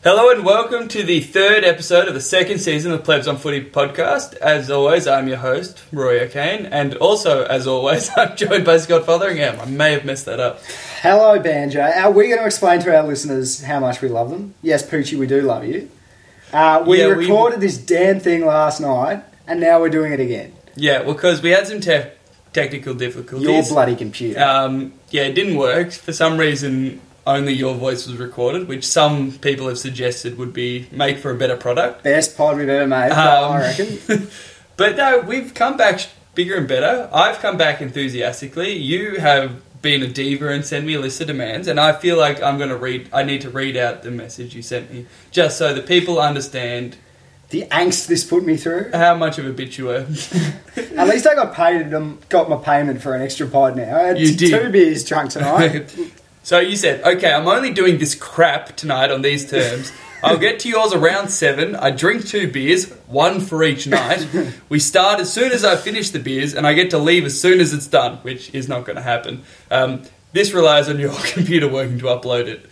Hello and welcome to the third episode of the second season of Plebs on Footy podcast. As always, I'm your host, Roy O'Kane, and also, as always, I'm joined by Scott Fotheringham. I may have messed that up. Hello, Banjo. Are we going to explain to our listeners how much we love them? Yes, Poochie, we do love you. We recorded this damn thing last night, and now we're doing it again. Yeah, well, because we had some technical difficulties. Your bloody computer. It didn't work. For some reason, only your voice was recorded, which some people have suggested would make for a better product. Best pod we've ever made, I reckon. But no, we've come back bigger and better. I've come back enthusiastically. You have been a diva and sent me a list of demands, and I feel like I need to read out the message you sent me, just so that people understand the angst this put me through. How much of a bitch you were. At least I got my payment for an extra pod now. I had You did. 2 beers drunk tonight. So you said, okay, I'm only doing this crap tonight on these terms. I'll get to yours around 7. I drink 2 beers, 1 for each night. We start as soon as I finish the beers, and I get to leave as soon as it's done, which is not going to happen. This relies on your computer working to upload it.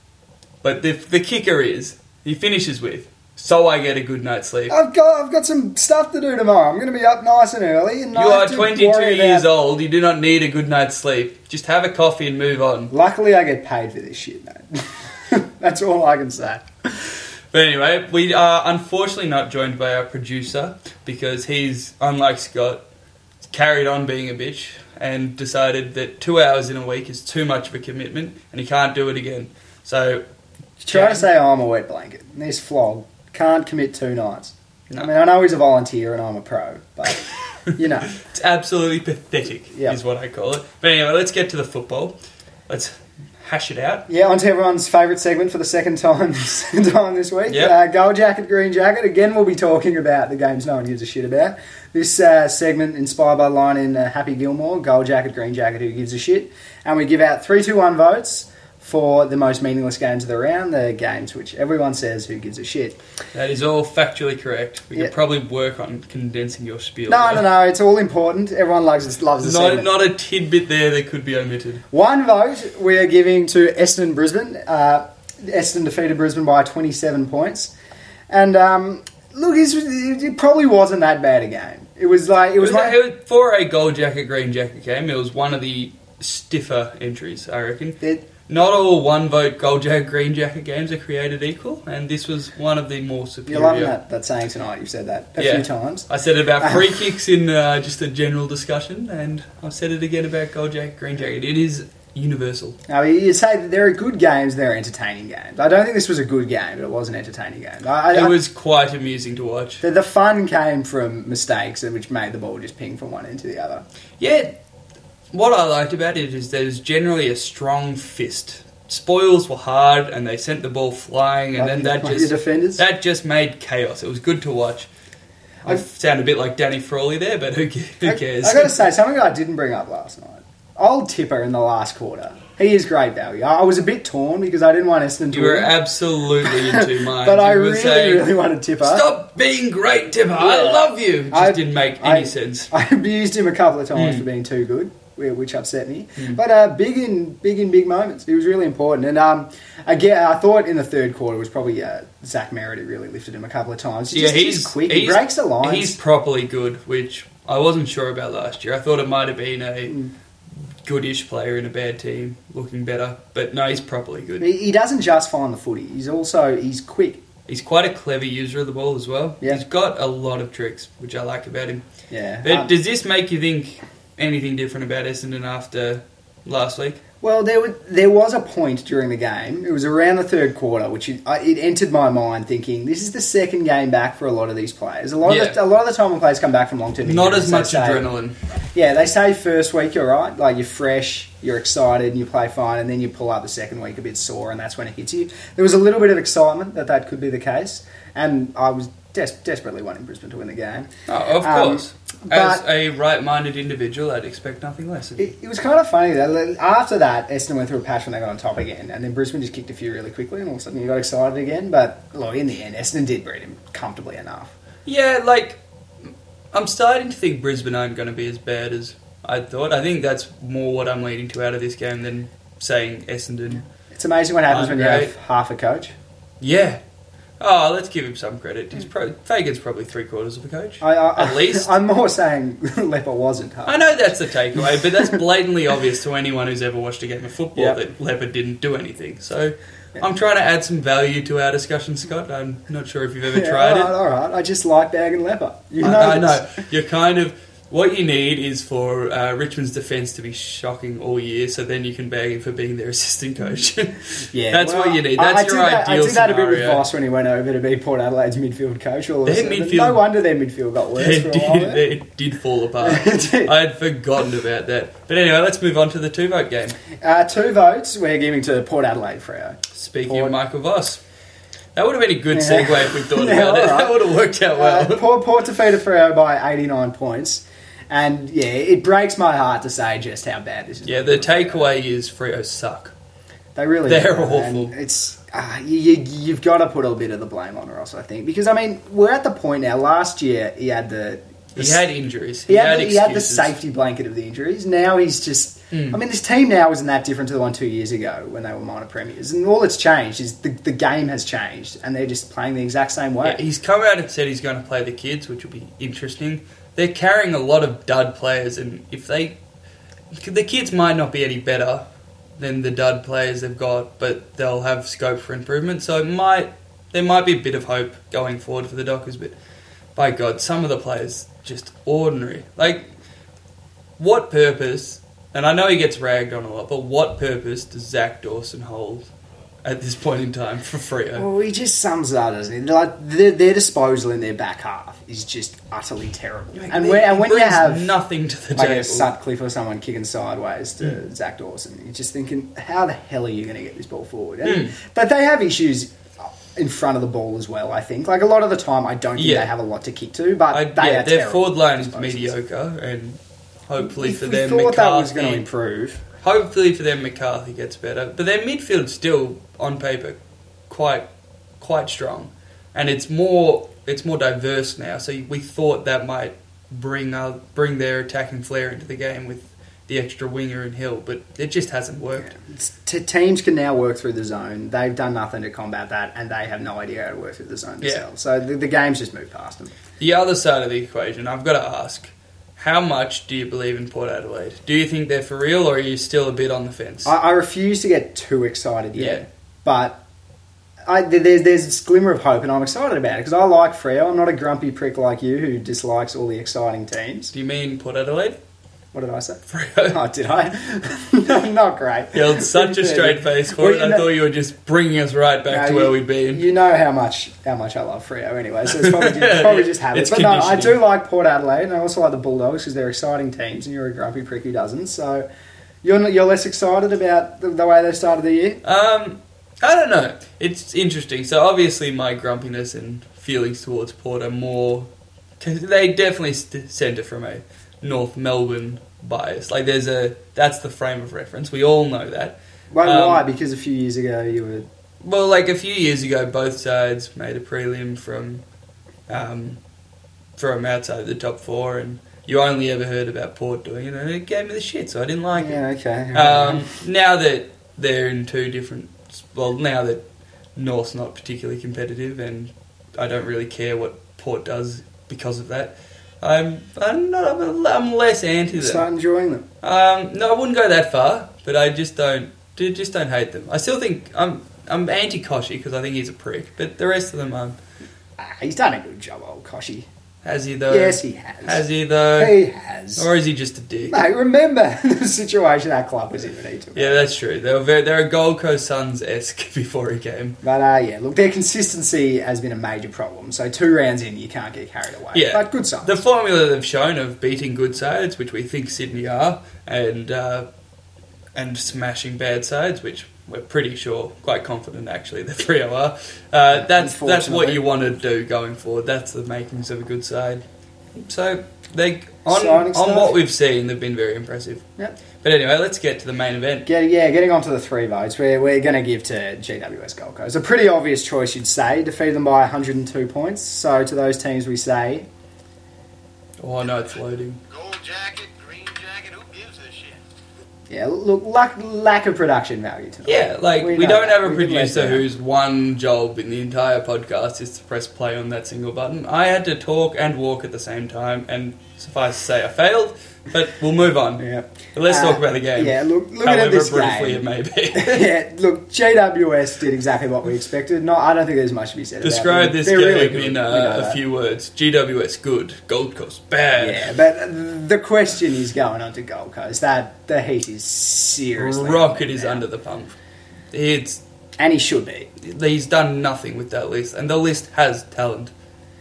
But the kicker is, he finishes with, so I get a good night's sleep. I've got some stuff to do tomorrow. I'm going to be up nice and early. And You are 22 years old. You do not need a good night's sleep. Just have a coffee and move on. Luckily, I get paid for this shit, mate. That's all I can say. But anyway, we are unfortunately not joined by our producer because he's, unlike Scott, carried on being a bitch and decided that 2 hours in a week is too much of a commitment and he can't do it again. So, try to say I'm a wet blanket. And this flog can't commit 2 nights. No. I mean, I know he's a volunteer and I'm a pro, but, you know. It's absolutely pathetic, is what I call it. But anyway, let's get to the football. Let's hash it out. Yeah, on to everyone's favourite segment for the second time this week. Yep. Gold Jacket, Green Jacket. Again, we'll be talking about the games no one gives a shit about. This segment inspired by the line in Happy Gilmore, Gold Jacket, Green Jacket, who gives a shit. And we give out 3-2-1 votes for the most meaningless games of the round, the games which everyone says who gives a shit. That is all factually correct. We could probably work on condensing your spiel. No, it's all important. Everyone loves the segment. Not a tidbit there that could be omitted. 1 vote we are giving to Essendon Brisbane. Essendon defeated Brisbane by 27 points. And look, it probably wasn't that bad a game. It was for a Gold Jacket, Green Jacket game, it was one of the stiffer entries, I reckon. Not all 1 vote Gold Jacket, Green Jacket games are created equal, and this was one of the more superior. You're loving that saying tonight. You've said that a few times. I said it about free kicks in just a general discussion, and I've said it again about Gold Jacket, Green Jacket. It is universal. Now, you say that there are good games, there are entertaining games. I don't think this was a good game, but it was an entertaining game. It was quite amusing to watch. The fun came from mistakes, which made the ball just ping from one end to the other. Yeah. What I liked about it is there's generally a strong fist. Spoils were hard, and they sent the ball flying, and then that just made chaos. It was good to watch. I sound a bit like Danny Frawley there, but who cares? I got to say, something I didn't bring up last night. Old Tipper in the last quarter. He is great value. I was a bit torn because I didn't want Essendon to win. You were absolutely in 2 minds. But I really wanted Tipper. Stop being great, Tipper. Yeah. I love you. It just didn't make any sense. I abused him a couple of times for being too good, which upset me. But big in big moments. He was really important. And again, I thought in the third quarter was probably Zach Merritt who really lifted him a couple of times. He's quick. He breaks the lines. He's properly good, which I wasn't sure about last year. I thought it might have been a goodish player in a bad team looking better. But no, he's properly good. He doesn't just find the footy. He's quick. He's quite a clever user of the ball as well. Yeah. He's got a lot of tricks, which I like about him. Yeah. But does this make you think anything different about Essendon after last week? Well, there was a point during the game. It was around the third quarter, which it entered my mind thinking, this is the second game back for a lot of these players. A lot of the time when players come back from long-term injuries, not as much adrenaline. Yeah, they say first week you're right, like you're fresh, you're excited, and you play fine, and then you pull up the second week a bit sore, and that's when it hits you. There was a little bit of excitement that could be the case, and I was desperately wanting Brisbane to win the game. Oh, of course. As a right-minded individual, I'd expect nothing less. It was kind of funny that after that, Essendon went through a patch when they got on top again, and then Brisbane just kicked a few really quickly, and all of a sudden you got excited again. But look, in the end, Essendon did beat him comfortably enough. Yeah, I'm starting to think Brisbane aren't going to be as bad as I thought. I think that's more what I'm leading to out of this game than saying Essendon. It's amazing what happens when you have half a coach. Yeah. Oh, let's give him some credit. Fagan's probably 3/4 of a coach. At least. I'm more saying Lepper wasn't. I know that's the takeaway, but that's blatantly obvious to anyone who's ever watched a game of football that Lepper didn't do anything. So I'm trying to add some value to our discussion, Scott. I'm not sure if you've ever tried it. All right. I just like bagging Lepper. I know. You're kind of... What you need is for Richmond's defence to be shocking all year, so then you can bag him for being their assistant coach. That's what you need. That's your ideal scenario. I did that a bit with Voss when he went over to be Port Adelaide's midfield coach. No wonder their midfield got worse for a while. It did fall apart. I had forgotten about that. But anyway, let's move on to the 2-vote game. 2 votes we're giving to Port Adelaide, Freo. Speaking of Michael Voss. That would have been a good segue if we thought about it. Right. That would have worked out well. Port defeated Freo by 89 points. And, it breaks my heart to say just how bad this is. Yeah, the takeaway is Freo suck. They're awful. And it's you've got to put a bit of the blame on Ross, I think. Because, we're at the point now. Last year, he had injuries. He had the safety blanket of the injuries. Now he's just... this team now isn't that different to the one 2 years ago when they were minor premiers. And all that's changed is the game has changed. And they're just playing the exact same way. Yeah, he's come out and said he's going to play the kids, which will be interesting. They're carrying a lot of dud players, and the kids might not be any better than the dud players they've got, but they'll have scope for improvement. So there might be a bit of hope going forward for the Dockers, but by God, some of the players just ordinary. Like, what purpose? And I know he gets ragged on a lot, but what purpose does Zach Dawson hold at this point in time for Freo? Well, he just sums it up, doesn't he? Like, their disposal in their back half is just utterly terrible. And when you have nothing to the like table, a Sutcliffe or someone kicking sideways to Zach Dawson, you're just thinking, how the hell are you going to get this ball forward? But they have issues in front of the ball as well, I think. Like, a lot of the time, I don't think they have a lot to kick to, but their forward line is mediocre, and hopefully for them, we thought that was going to improve. Hopefully for them, McCarthy gets better. But their midfield's still, on paper, quite strong. And it's more diverse now. So we thought that might bring their attacking flair into the game with the extra winger and Hill. But it just hasn't worked. Teams can now work through the zone. They've done nothing to combat that, and they have no idea how to work through the zone themselves. So the game's just moved past them. The other side of the equation, I've got to ask... How much do you believe in Port Adelaide? Do you think they're for real, or are you still a bit on the fence? I refuse to get too excited yet, but there's this glimmer of hope, and I'm excited about it, because I like Freo. I'm not a grumpy prick like you who dislikes all the exciting teams. Do you mean Port Adelaide? What did I say? Freo. Oh, did I? No, not great. You held such a straight face for it. I thought you were just bringing us right back to where we'd been. You know how much I love Freo anyway, so it's probably just habit. But no, I do like Port Adelaide, and I also like the Bulldogs because they're exciting teams, and you're a grumpy prick who doesn't. So you're less excited about the way they started the year? I don't know. It's interesting. So obviously my grumpiness and feelings towards Port are more... Cause they definitely centre from a North Melbourne bias. Like that's the frame of reference. We all know that. Why? Because a few years ago you were... Well, like a few years ago, both sides made a prelim from outside the top four, and you only ever heard about Port doing it, and it gave me the shit, so I didn't like it. Yeah, okay. Now that they're in two different... Well, now that North's not particularly competitive, and I don't really care what Port does because of that, I'm less anti them. Start enjoying them. No, I wouldn't go that far, but I just don't hate them. I still think I'm anti Koshy because I think he's a prick, but the rest of them he's done a good job, old Koshy. Has he though? Yes, he has. Has he though? He has. Or is he just a dick? Mate, remember the situation that club was in when he took Yeah, that's true. They're a Gold Coast Suns-esque before he came. But look, their consistency has been a major problem. So 2 rounds in, you can't get carried away. Yeah, but good Suns. The formula they've shown of beating good sides, which we think Sydney are, and smashing bad sides, which we're pretty sure, quite confident actually, the Freo are. That's what you want to do going forward. That's the makings of a good side. So on what we've seen, they've been very impressive. Yep. But anyway, let's get to the main event. Getting on to the 3 votes, we're going to give to GWS Gold Coast. A pretty obvious choice, you'd say. Defeated them by 102 points. So to those teams we say... Oh, no, it's loading. Gold jacket, green jacket, who gives a shit? Yeah, look, lack of production value tonight. Yeah, like, we know don't that. have a We can let producer down. whose one job in the entire podcast is to press play on that single button. I had to talk and walk at the same time, and suffice to say, I failed, but we'll move on. Yeah. But let's talk about the game. Yeah, looking however at this briefly game. it may be. Yeah, look, GWS did exactly what we expected. No, I don't think there's much to be said Describe about them. this They're game really good. in We know a that. few words. GWS, good. Gold Coast, bad. Yeah, but the question is going on to Gold Coast. That the heat is seriously Rocket on is now. under the pump. It's and he should be. He's done nothing with that list, and the list has talent.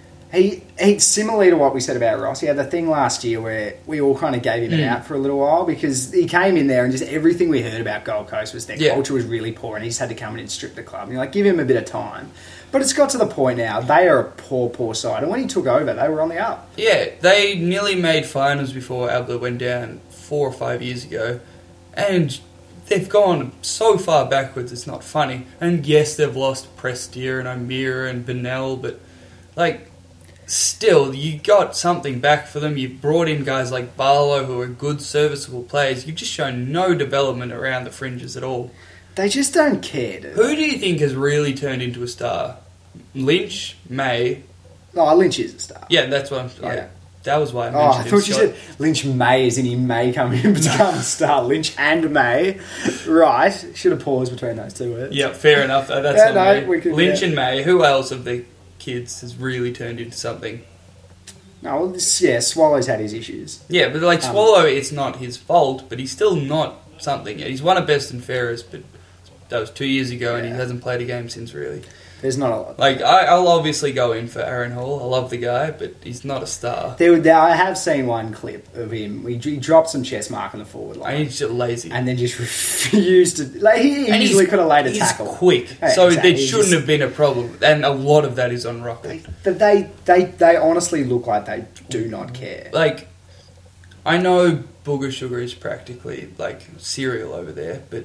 He similarly to what we said about Ross. He had the thing last year where we all kind of gave him an out for a little while because he came in there and just everything we heard about Gold Coast was their culture was really poor and he just had to come in and strip the club. And you're like, give him a bit of time. But it's got to the point now, they are a poor side. And when he took over, they were on the up. Yeah, they nearly made finals before Ablett went down 4 or 5 years ago, and they've gone so far backwards it's not funny. And yes, they've lost Prestia and O'Meara and Bennell, but like, still, you got something back for them. You've brought in guys like Barlow who are good, serviceable players. You've just shown no development around the fringes at all. They just don't care, dude. Who do you think has really turned into a star? Lynch, May. Oh, Lynch is a star. Yeah, that's what I'm. Yeah. That was why I Oh, mentioned I him, thought you Scott. said Lynch May as in he may come in and become a star. Lynch and May. Right. Should have paused between those two words. Yeah, fair enough. That's Yeah, on no, me. we could- Lynch yeah. and May. Who else of the kids has really turned into something? No, well, Swallows had his issues. Yeah, but like Swallow, it's not his fault, but he's still not something yet. He's won a best and fairest, but that was 2 years ago, and he Yeah. hasn't played a game since, really. There's not a lot. Like, I'll obviously go in for Aaron Hall. I love the guy, but he's not a star. I have seen one clip of him. He dropped some chest mark on the forward line. And he's just lazy. And then just refused to... Like, he And easily could have laid a he's tackle. quick, Yeah, so exactly. there He's shouldn't just- have been a problem. And a lot of that is on Rocket. But they honestly look like they do not care. Like, I know Booger Sugar is practically like cereal over there, but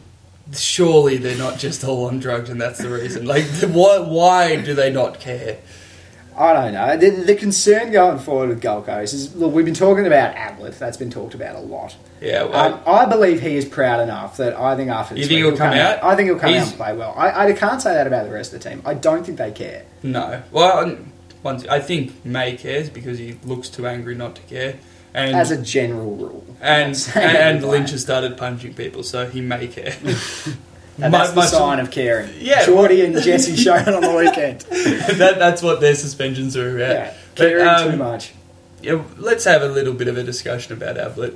surely they're not just all on drugs and that's the reason. Like, why do they not care? I don't know. The concern going forward with Gold Coast is... Look, we've been talking about Ablett. That's been talked about a lot. Yeah, well, I believe he is proud enough that I think after this You think week he'll come out? I think he'll come out He's- and play well. I can't say that about the rest of the team. I don't think they care. no. Well, I think May cares because he looks too angry not to care. And As a general rule. and Not saying and every Lynch player. has started punching people, so he may care. And that's the sign of caring. Yeah. Geordie and Jesse showed on the weekend. That's what their suspensions are about. Yeah, caring But, too much. Yeah, let's have a little bit of a discussion about Ablett.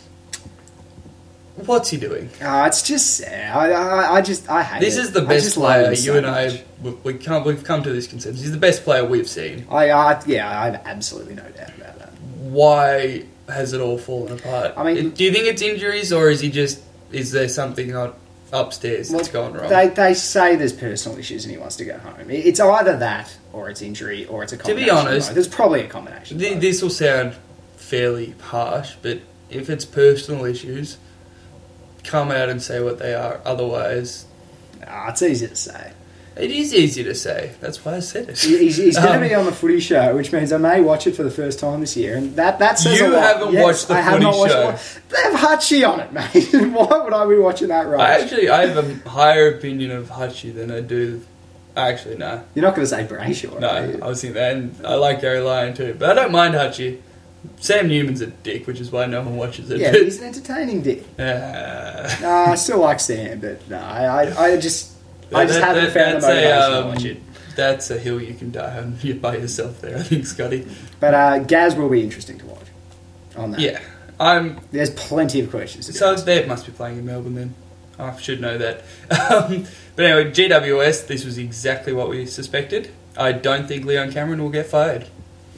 What's he doing? It's just sad. I hate This it. is the I best just love player. him so You and much. we've come to this consensus. He's the best player we've seen. I have absolutely no doubt about that. Why has it all fallen apart? I mean- do you think it's injuries or is there something upstairs that's gone wrong? They say there's personal issues and he wants to go home. It's either that or it's injury or it's a be combination. honest, of both. It's probably a combination. of both. This will sound fairly harsh, but if it's personal issues, come out and say what they are. Otherwise, It's easy to say. it is easy to say. That's why I said it. He's going to be on the footy show, which means I may watch it for the first time this year, and that says You a lot. haven't Yes, watched the I have footy not watched show. it. They have Hutchie on it, mate. Why would I be watching that rubbish? I have a higher opinion of Hutchie than I do. Actually, no. You're not going to say Brayshaw, No, are you? I was thinking that, and I like Gary Lyon too, but I don't mind Hutchie. Sam Newman's a dick, which is why no one watches it. Yeah, but- he's an entertaining dick. Uh, No, I still like Sam, but no, I just haven't found the motivation to watch it. That's a hill you can die on by yourself there, I think, Scotty. But Gaz will be interesting to watch on that. Yeah. There's plenty of questions to be So asked. they must be playing in Melbourne then. I should know that. But anyway, GWS, this was exactly what we suspected. I don't think Leon Cameron will get fired.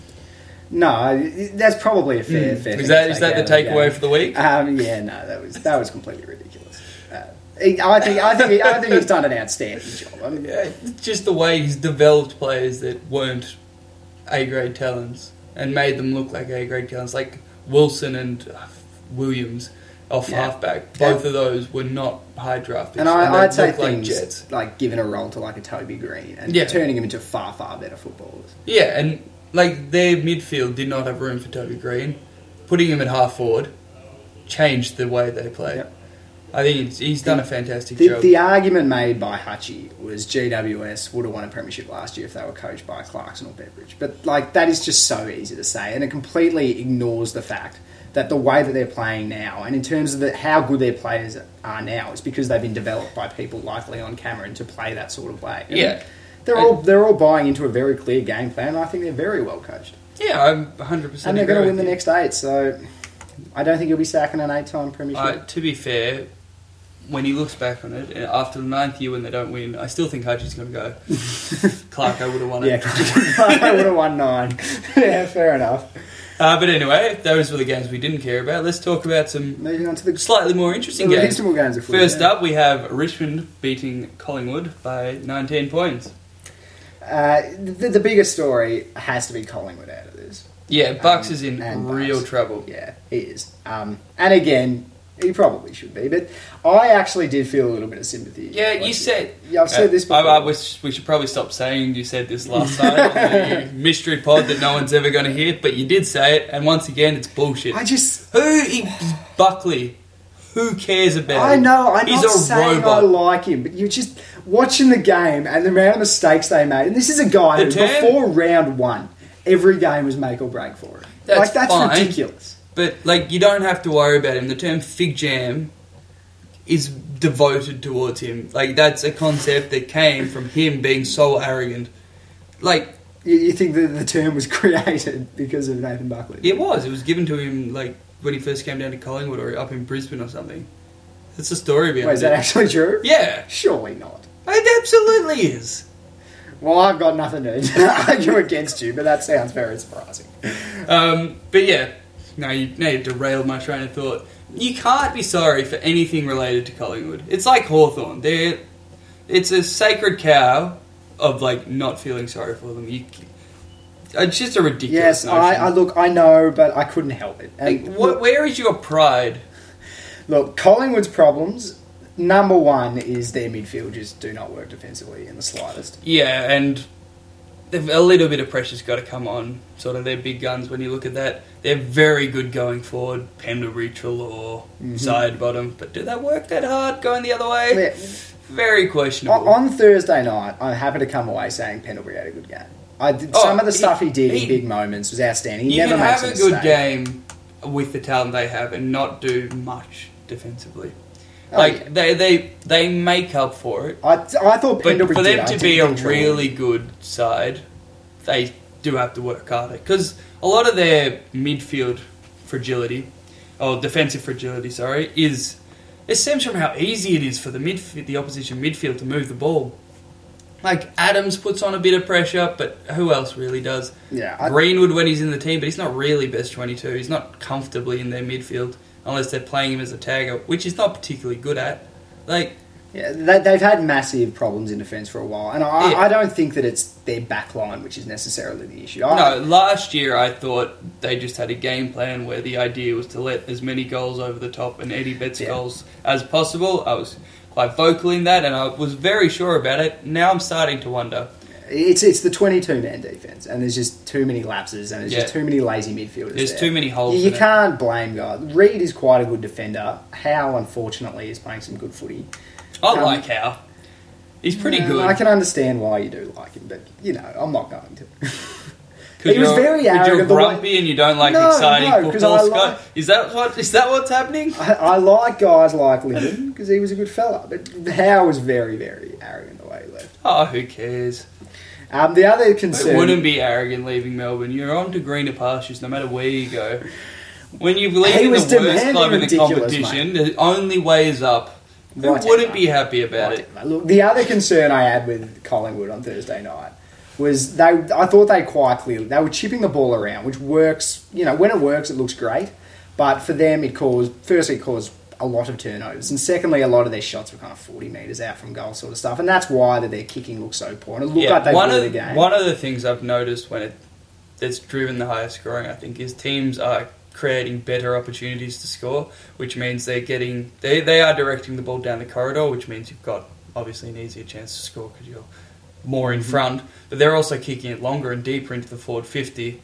No, that's probably a fair thing. Is that the takeaway for the week? Yeah, no, that was completely ridiculous. I think he's done an outstanding job. I mean, Yeah, just the way he's developed players that weren't A-grade talents and made them look like A-grade talents, like Wilson and Williams off Yeah. halfback. Both of those were not high draft picks. and they I'd say looked like things Jets. like giving a role to like a Toby Green and Yeah. turning him into far, far better footballers. Yeah, and like their midfield did not have room for Toby Green. Putting him at half forward changed the way they play. Yep. I think he's done a fantastic The, job. the argument made by Hutchie was GWS would have won a premiership last year if they were coached by Clarkson or Beveridge. But like that is just so easy to say, and it completely ignores the fact that the way that they're playing now, and in terms of how good their players are now, is because they've been developed by people like Leon Cameron to play that sort of way. And Yeah. they're all buying into a very clear game plan, and I think they're very well coached. Yeah, I'm 100% And they're going to win the you. next 8, so I don't think he'll be sacking an 8-time premiership. To be fair, when he looks back on it, after the 9th year when they don't win, I still think Hutchie's going to go, Clarko would have won it. Yeah, I would have won 9. Yeah, fair enough. But anyway, those were the games we didn't care about. Let's talk about some Moving on to the slightly more interesting the games. reasonable games of footy, First yeah. up, we have Richmond beating Collingwood by 19 points. The biggest story has to be Collingwood out of this. Yeah, Bucks is in and real Bucks. trouble. Yeah, he is. And again, he probably should be. But I actually did feel a little bit of sympathy. Yeah, you said... Yeah, I've said this before. I wish we should probably stop saying you said this last time on the mystery pod that no one's ever going to hear, but you did say it, and once again, it's bullshit. He's Buckley. Who cares about I him? know, I'm He's not a saying robot. I like him, but you're just watching the game and the amount of mistakes they made. And this is a guy who, before round 1, every game was make or break for him. That's that's fine. ridiculous. But, you don't have to worry about him. The term fig jam is devoted towards him. That's a concept that came from him being so arrogant. You think that the term was created because of Nathan Buckley? It was. It was given to him, when he first came down to Collingwood or up in Brisbane or something. That's the story behind Wait, is that actually true? Yeah. Surely not. It absolutely is. Well, I've got nothing to argue against you, but that sounds very surprising. But yeah, now you derailed my train of thought. You can't be sorry for anything related to Collingwood. It's like Hawthorn. It's a sacred cow of not feeling sorry for them. It's just a ridiculous Yes, notion. I know, but I couldn't help it. And Where is your pride? look, Collingwood's problems, number one is their midfield just do not work defensively in the slightest. Yeah, and a little bit of pressure's got to come on sort of their big guns when you look at that. They're very good going forward, Pendlebury, Treloar, side bottom, but do they work that hard going the other way? Yeah. Very questionable. On Thursday night, I'm happy to come away saying Pendlebury had a good game. Some of the stuff he did in big moments was outstanding. He You never can makes have a a good mistake. game with the talent they have and not do much defensively. Oh, yeah. They make up for it. I thought But Pendlebury for did. them I to didn't be a think Treloar really did. good side, they do have to work harder. Because a lot of their midfield fragility, or defensive fragility, sorry, it stems from how easy it is for the opposition midfield to move the ball. Adams puts on a bit of pressure, but who else really does? Yeah, Greenwood when he's in the team, but he's not really best 22. He's not comfortably in their midfield unless they're playing him as a tagger, which he's not particularly good at. Yeah, they've had massive problems in defence for a while, and I don't think that it's their back line which is necessarily the issue. No, last year I thought they just had a game plan where the idea was to let as many goals over the top and Eddie Betts goals as possible. I was quite vocal in that, and I was very sure about it. Now I'm starting to wonder. It's the 22-man defence, and there's just too many lapses, and there's just too many lazy midfielders. There's there. too many holes You in it. can't blame guys. Reid is quite a good defender. Howe, unfortunately, is playing some good footy. I like Howe. He's pretty good. I can understand why you do like him, but, I'm not going to. He was very arrogant. You're grumpy and you don't like exciting 'cause football, I Scott. like- Is that what's happening? I like guys like Linden, because he was a good fella, but Howe was very, very arrogant the way he left. Oh, who cares? The other It concern... wouldn't be arrogant leaving Melbourne. You're on to greener pastures no matter where you go. When you've He leaving the was worst demanding club in the ridiculous, competition, the only way is up. Who Right, wouldn't mate. be happy about it? Look, the other concern I had with Collingwood on Thursday night was I thought they quite clearly... They were chipping the ball around, which works... when it works, it looks great. But for them, it caused a lot of turnovers. And secondly, a lot of their shots were kind of 40 metres out from goal sort of stuff. And that's why their kicking looked so poor. And it looked like they blew the game. One of the things I've noticed that's driven the highest scoring, I think, is teams are creating better opportunities to score, which means they are directing the ball down the corridor, which means you've got obviously an easier chance to score because you're more in front, but they're also kicking it longer and deeper into the forward 50,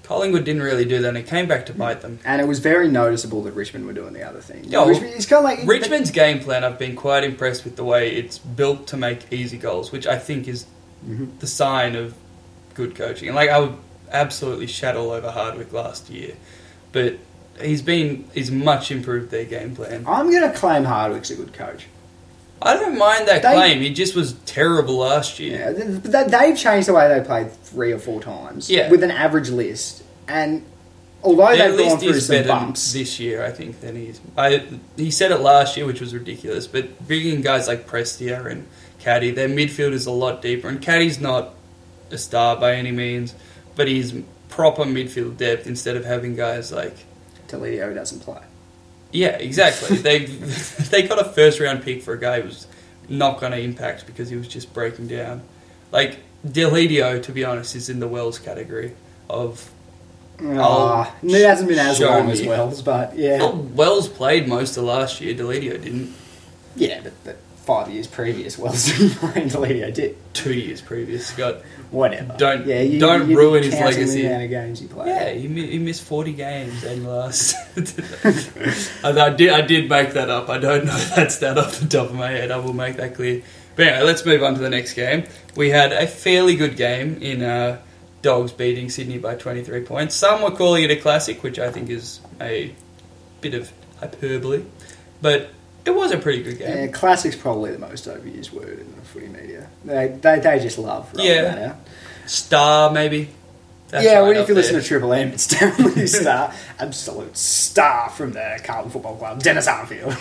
Collingwood didn't really do that, and it came back to bite them. And it was very noticeable that Richmond were doing the other thing. Yeah, It's kind of like Richmond's game plan, I've been quite impressed with the way it's built to make easy goals, which I think is the sign of good coaching. And I would absolutely shat all over Hardwick last year, but he's much improved their game plan. I'm going to claim Hardwick's a good coach. I don't mind that claim. He just was terrible last year. Yeah, they've changed the way they played 3 or 4 times with an average list. And although they've gone through some bumps this year, I think, than he said it last year, which was ridiculous. But bringing guys like Prestia and Caddy, their midfield is a lot deeper. And Caddy's not a star by any means, but he's proper midfield depth instead of having guys like Deledio who doesn't play. Yeah, exactly. They got a first round pick for a guy who was not going to impact because he was just breaking down. Like Deledio, to be honest, is in the Wells category of. It hasn't been as long as Wells, but yeah. Well, Wells played most of last year. Deledio didn't. Yeah, but 5 years previous, Wells didn't play and Deledio did. 2 years previous, got. Whatever. Don't ruin his legacy. The amount of games he played. Yeah, he missed 40 games and last. I did make that up. I don't know that stat off the top of my head. I will make that clear. But anyway, let's move on to the next game. We had a fairly good game in Dogs beating Sydney by 23 points. Some were calling it a classic, which I think is a bit of hyperbole, but it was a pretty good game. Yeah, classic's probably the most overused word in the footy media. They just love rolling that out. Star, maybe. That's if you listen to Triple M, it's definitely Star. Absolute star from the Carlton Football Club, Dennis Arfield.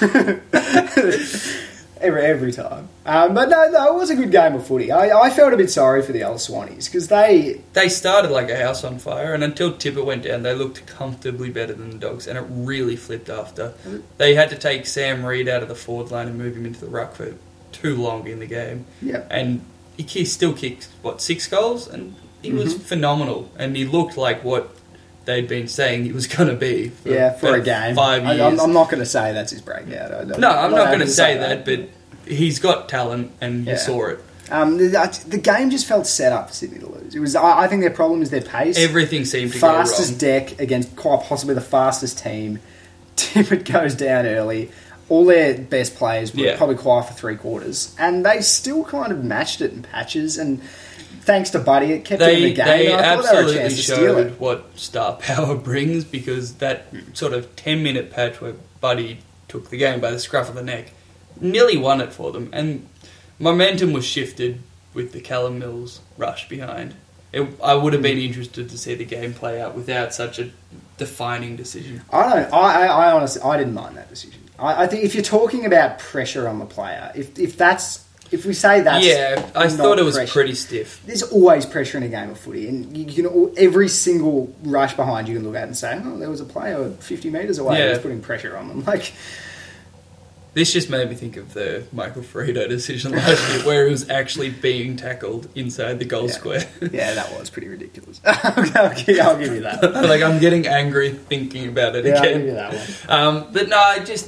every time. But no, it was a good game of footy. I felt a bit sorry for the old Swannies because they started like a house on fire, and until Tippett went down, they looked comfortably better than the Dogs, and it really flipped after. They had to take Sam Reid out of the forward line and move him into the ruck for too long in the game. Yeah. And he still kicked, 6 goals? And he was phenomenal, and he looked like what they'd been saying he was going to be for a game. 5 years. I'm not going to say that's his breakout. I'm not going to say that, but he's got talent, and you saw it. The game just felt set up for Sydney to lose. It was. I think their problem is their pace. Everything seemed to go wrong. Fastest deck against quite possibly the fastest team. Tippett goes down early. All their best players were probably quiet for 3 quarters, and they still kind of matched it in patches. And thanks to Buddy, it kept them in the game. They I thought absolutely they were a chance to steal it. showed what star power brings, because that sort of 10-minute patch where Buddy took the game by the scruff of the neck nearly won it for them, and momentum was shifted with the Callum Mills rush behind. I would have been interested to see the game play out without such a defining decision. I honestly, I didn't mind that decision. I think if you're talking about pressure on the player, if we say that's I thought it was pressure, pretty stiff. There's always pressure in a game of footy, and you can every single rush behind you can look at and say, "Oh, there was a player 50 metres away who was putting pressure on them." Like, this just made me think of the Michael Frito decision last year, where he was actually being tackled inside the goal square. Yeah, that was pretty ridiculous. I'll give you that. Like, I'm getting angry thinking about it again. I'll give you that one. But no,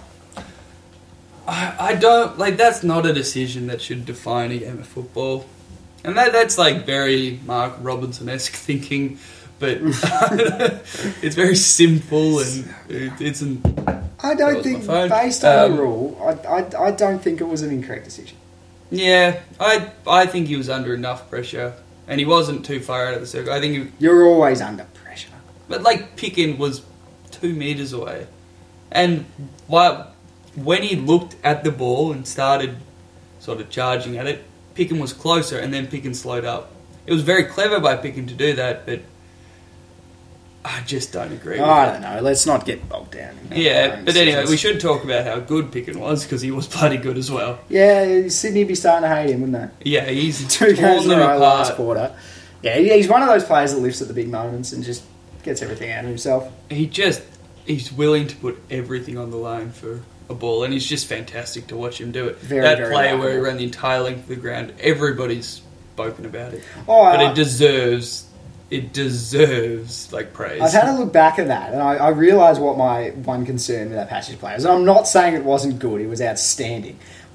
I don't, like, that's not a decision that should define a game of football. And that's like very Mark Robinson-esque thinking, but it's very simple, and it's an... I don't think, based on the rule, I don't think it was an incorrect decision. Yeah, I think he was under enough pressure, and he wasn't too far out of the circle. I think you're always under pressure. But, like, Picken was 2 metres away. And when he looked at the ball and started sort of charging at it, Picken was closer, and then Picken slowed up. It was very clever by Picken to do that, but I just don't agree with it. I don't know. Let's not get bogged down. But anyway, we should talk about how good Picken was, because he was bloody good as well. Yeah, Sydney would be starting to hate him, wouldn't they? Yeah, he's 2 games in a row last quarter. Yeah, he's one of those players that lifts at the big moments and just gets everything out of himself. He's willing to put everything on the line for a ball, and it's just fantastic to watch him do it. Very, that very play likable. where he ran the entire length of the ground, everybody's spoken about it. But it deserves like praise. I've had a look back at that, and I realised what my one concern with that Passage play was. And I'm not saying it wasn't good; it was outstanding.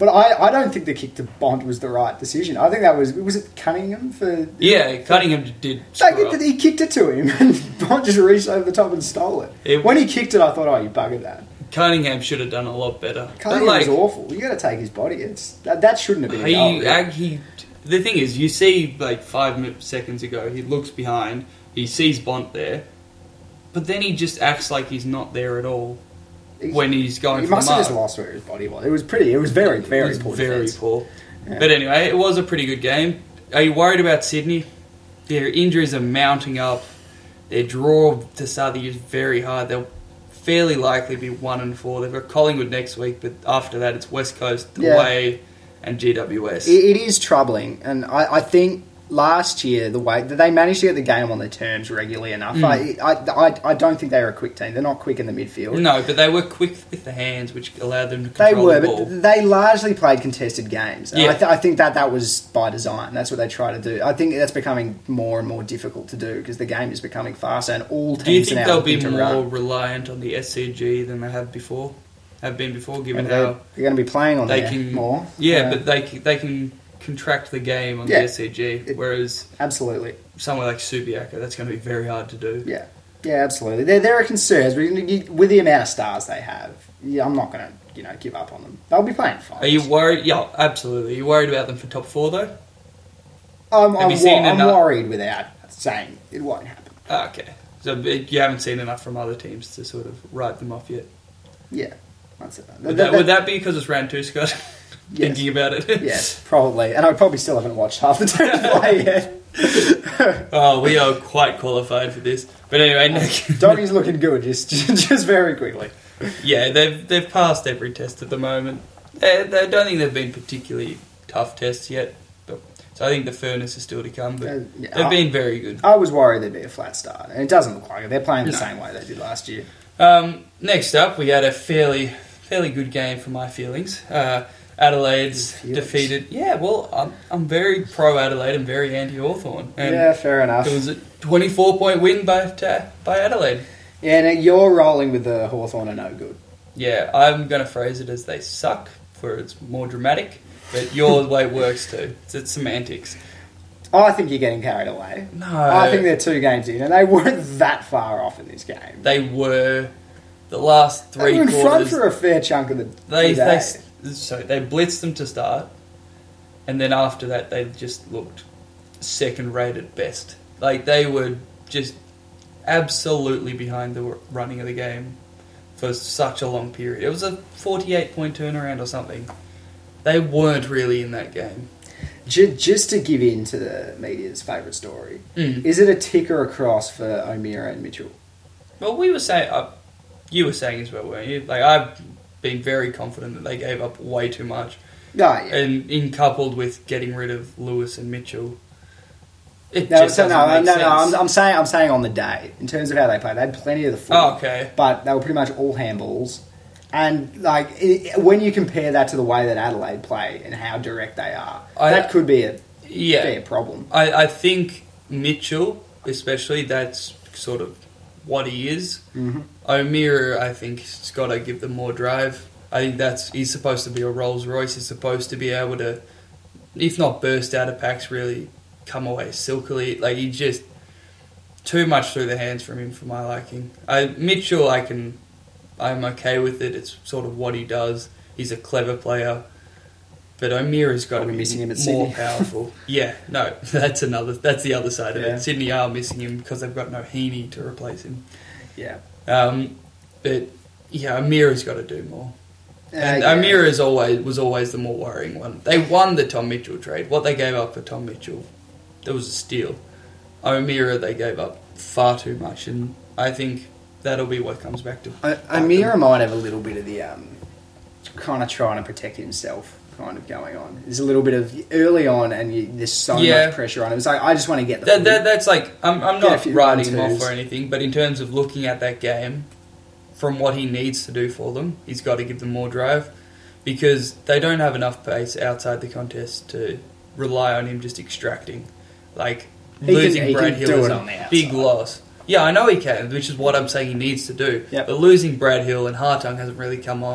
But I don't think the kick to Bont was the right decision. I think that was it Cunningham for... Yeah, Cunningham did screw up. He kicked it to him and Bont just reached over the top and stole it. When he kicked it, I thought, oh, you buggered that. Cunningham should have done a lot better. Cunningham was awful. You got to take his body. That shouldn't have been a goal. The thing is, you see, like 5 seconds ago, he looks behind, he sees Bont there, but then he just acts like he's not there at all. When he's going, he must have just lost where his body was. It was very, very poor. Very poor. Yeah. But anyway, it was a pretty good game. Are you worried about Sydney? Their injuries are mounting up. Their draw to start the year is very hard. They'll fairly likely be 1-4. They've got Collingwood next week, but after that it's West Coast away and GWS. It is troubling, and I think last year, the way that they managed to get the game on their terms regularly enough, I don't think they were a quick team. They're not quick in the midfield. No, but they were quick with the hands, which allowed them to control the ball. But they largely played contested games. Yeah. I think that was by design. That's what they try to do. I think that's becoming more and more difficult to do because the game is becoming faster and all teams. Do you think now they'll be more reliant on the SCG than they have been before, given how they're going to be playing on there more? Yeah, but they can contract the game on the SCG, whereas absolutely somewhere like Subiaco, that's going to be very hard to do. Yeah, absolutely. There are concerns with the amount of stars they have. Yeah, I'm not going to give up on them. They'll be playing fine. Are you worried? Yeah, absolutely. Are you worried about them for top 4 though? I'm worried without saying it won't happen. Okay, so you haven't seen enough from other teams to sort of write them off yet. Yeah, that's it. Would that be because it's round 2, Scott? Thinking about it. Yes, probably. And I probably still haven't watched half the teams play yet. Oh, we are quite qualified for this. But anyway, Doggy's looking good, just very quickly. Yeah, they've passed every test at the moment. I don't think they've been particularly tough tests yet. So I think the furnace is still to come, but they've been very good. I was worried there'd be a flat start, and it doesn't look like it. They're playing the same way they did last year. Next up, we had a fairly good game for my feelings. Adelaide's defeated. Yeah, well, I'm very pro Adelaide and very anti Hawthorn. Yeah, fair enough. It was a 24-point win by Adelaide. Yeah, now you're rolling with the Hawthorn are no good. Yeah, I'm going to phrase it as they suck, for it's more dramatic, but your way works too. It's semantics. I think you're getting carried away. No. I think they're 2 games in, and they weren't that far off in this game. They were. The last 3 quarters... They were in front for a fair chunk of the day. So they blitzed them to start, and then after that they just looked second-rate at best. Like, they were just absolutely behind the running of the game for such a long period. It was a 48-point turnaround or something. They weren't really in that game. Just to give in to the media's favourite story, is it a tick or a cross for O'Meara and Mitchell? Well, we were saying... you were saying as well, weren't you? Like, I've been very confident that they gave up way too much. Oh, yeah. And in coupled with getting rid of Lewis and Mitchell, I'm saying on the day, in terms of how they played, they had plenty of the footy. Oh, okay. But they were pretty much all handballs. And when you compare that to the way that Adelaide play and how direct they are, that could be a problem. I think Mitchell, especially, that's sort of what he is. Mm-hmm. O'Meara, I think, has got to give them more drive. I think he's supposed to be a Rolls Royce. He's supposed to be able to, if not burst out of packs, really come away silkily. Like, he just too much through the hands from him for my liking. Mitchell, I'm okay with it. It's sort of what he does. He's a clever player. But O'Meara's got to be missing him at more Sydney. Powerful. Yeah, no, that's the other side of it. Sydney are missing him because they've got no Heaney to replace him. Yeah. But yeah, O'Meara's got to do more. And O'Meara was always the more worrying one. They won the Tom Mitchell trade. What they gave up for Tom Mitchell, that was a steal. O'Meara, they gave up far too much, and I think that'll be what comes back to. O'Meara might have a little bit of the kind of trying to protect himself kind of going on. There's a little bit of early on, and there's so much pressure on him. It's like, I just want to get the that's like, I'm not writing him off or anything, but in terms of looking at that game, from what he needs to do for them, he's got to give them more drive, because they don't have enough pace outside the contest to rely on him just extracting. Like, losing Brad Hill is a big loss. Yeah, I know he can, which is what I'm saying he needs to do. Yep. But losing Brad Hill and Hartung hasn't really come on.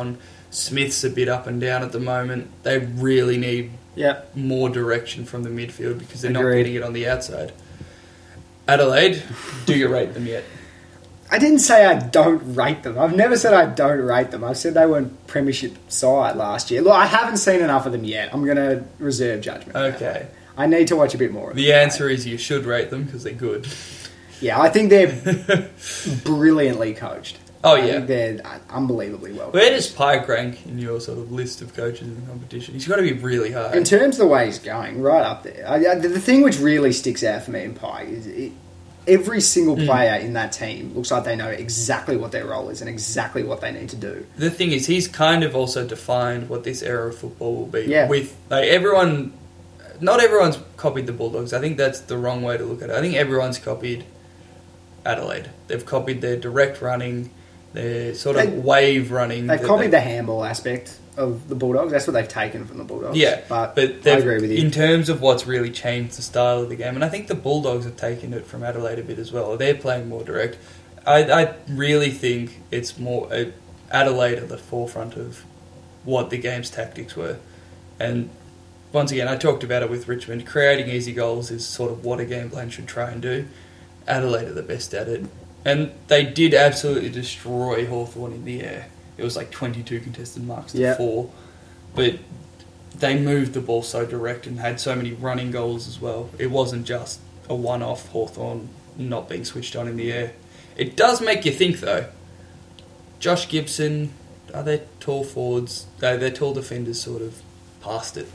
Smith's a bit up and down at the moment. They really need more direction from the midfield because they're not getting it on the outside. Adelaide, do you rate them yet? I didn't say I don't rate them. I've never said I don't rate them. I've said they weren't premiership side last year. Look, I haven't seen enough of them yet. I'm going to reserve judgment. Okay. I need to watch a bit more of them. The answer is you should rate them because they're good. Yeah, I think they're brilliantly coached. Oh, I yeah. think they're unbelievably well Where coached. does Pike rank in your sort of list of coaches in the competition? He's got to be really high. In terms of the way he's going, right up there. The thing which really sticks out for me in Pike is every single player in that team looks like they know exactly what their role is and exactly what they need to do. The thing is, he's kind of also defined what this era of football will be. Yeah. With everyone, not everyone's copied the Bulldogs. I think that's the wrong way to look at it. I think everyone's copied Adelaide. They've copied their direct running, their sort of wave running. They've copied the handball aspect of the Bulldogs. That's what they've taken from the Bulldogs. Yeah, but I agree with you. In terms of what's really changed the style of the game, and I think the Bulldogs have taken it from Adelaide a bit as well. They're playing more direct. I really think it's more Adelaide at the forefront of what the game's tactics were. And once again, I talked about it with Richmond. Creating easy goals is sort of what a game plan should try and do. Adelaide are the best at it. And they did absolutely destroy Hawthorn in the air. It was like 22 contested marks to 4. But they moved the ball so direct and had so many running goals as well. It wasn't just a one-off Hawthorn not being switched on in the air. It does make you think, though. Josh Gibson, are they tall forwards? They're tall defenders sort of past it.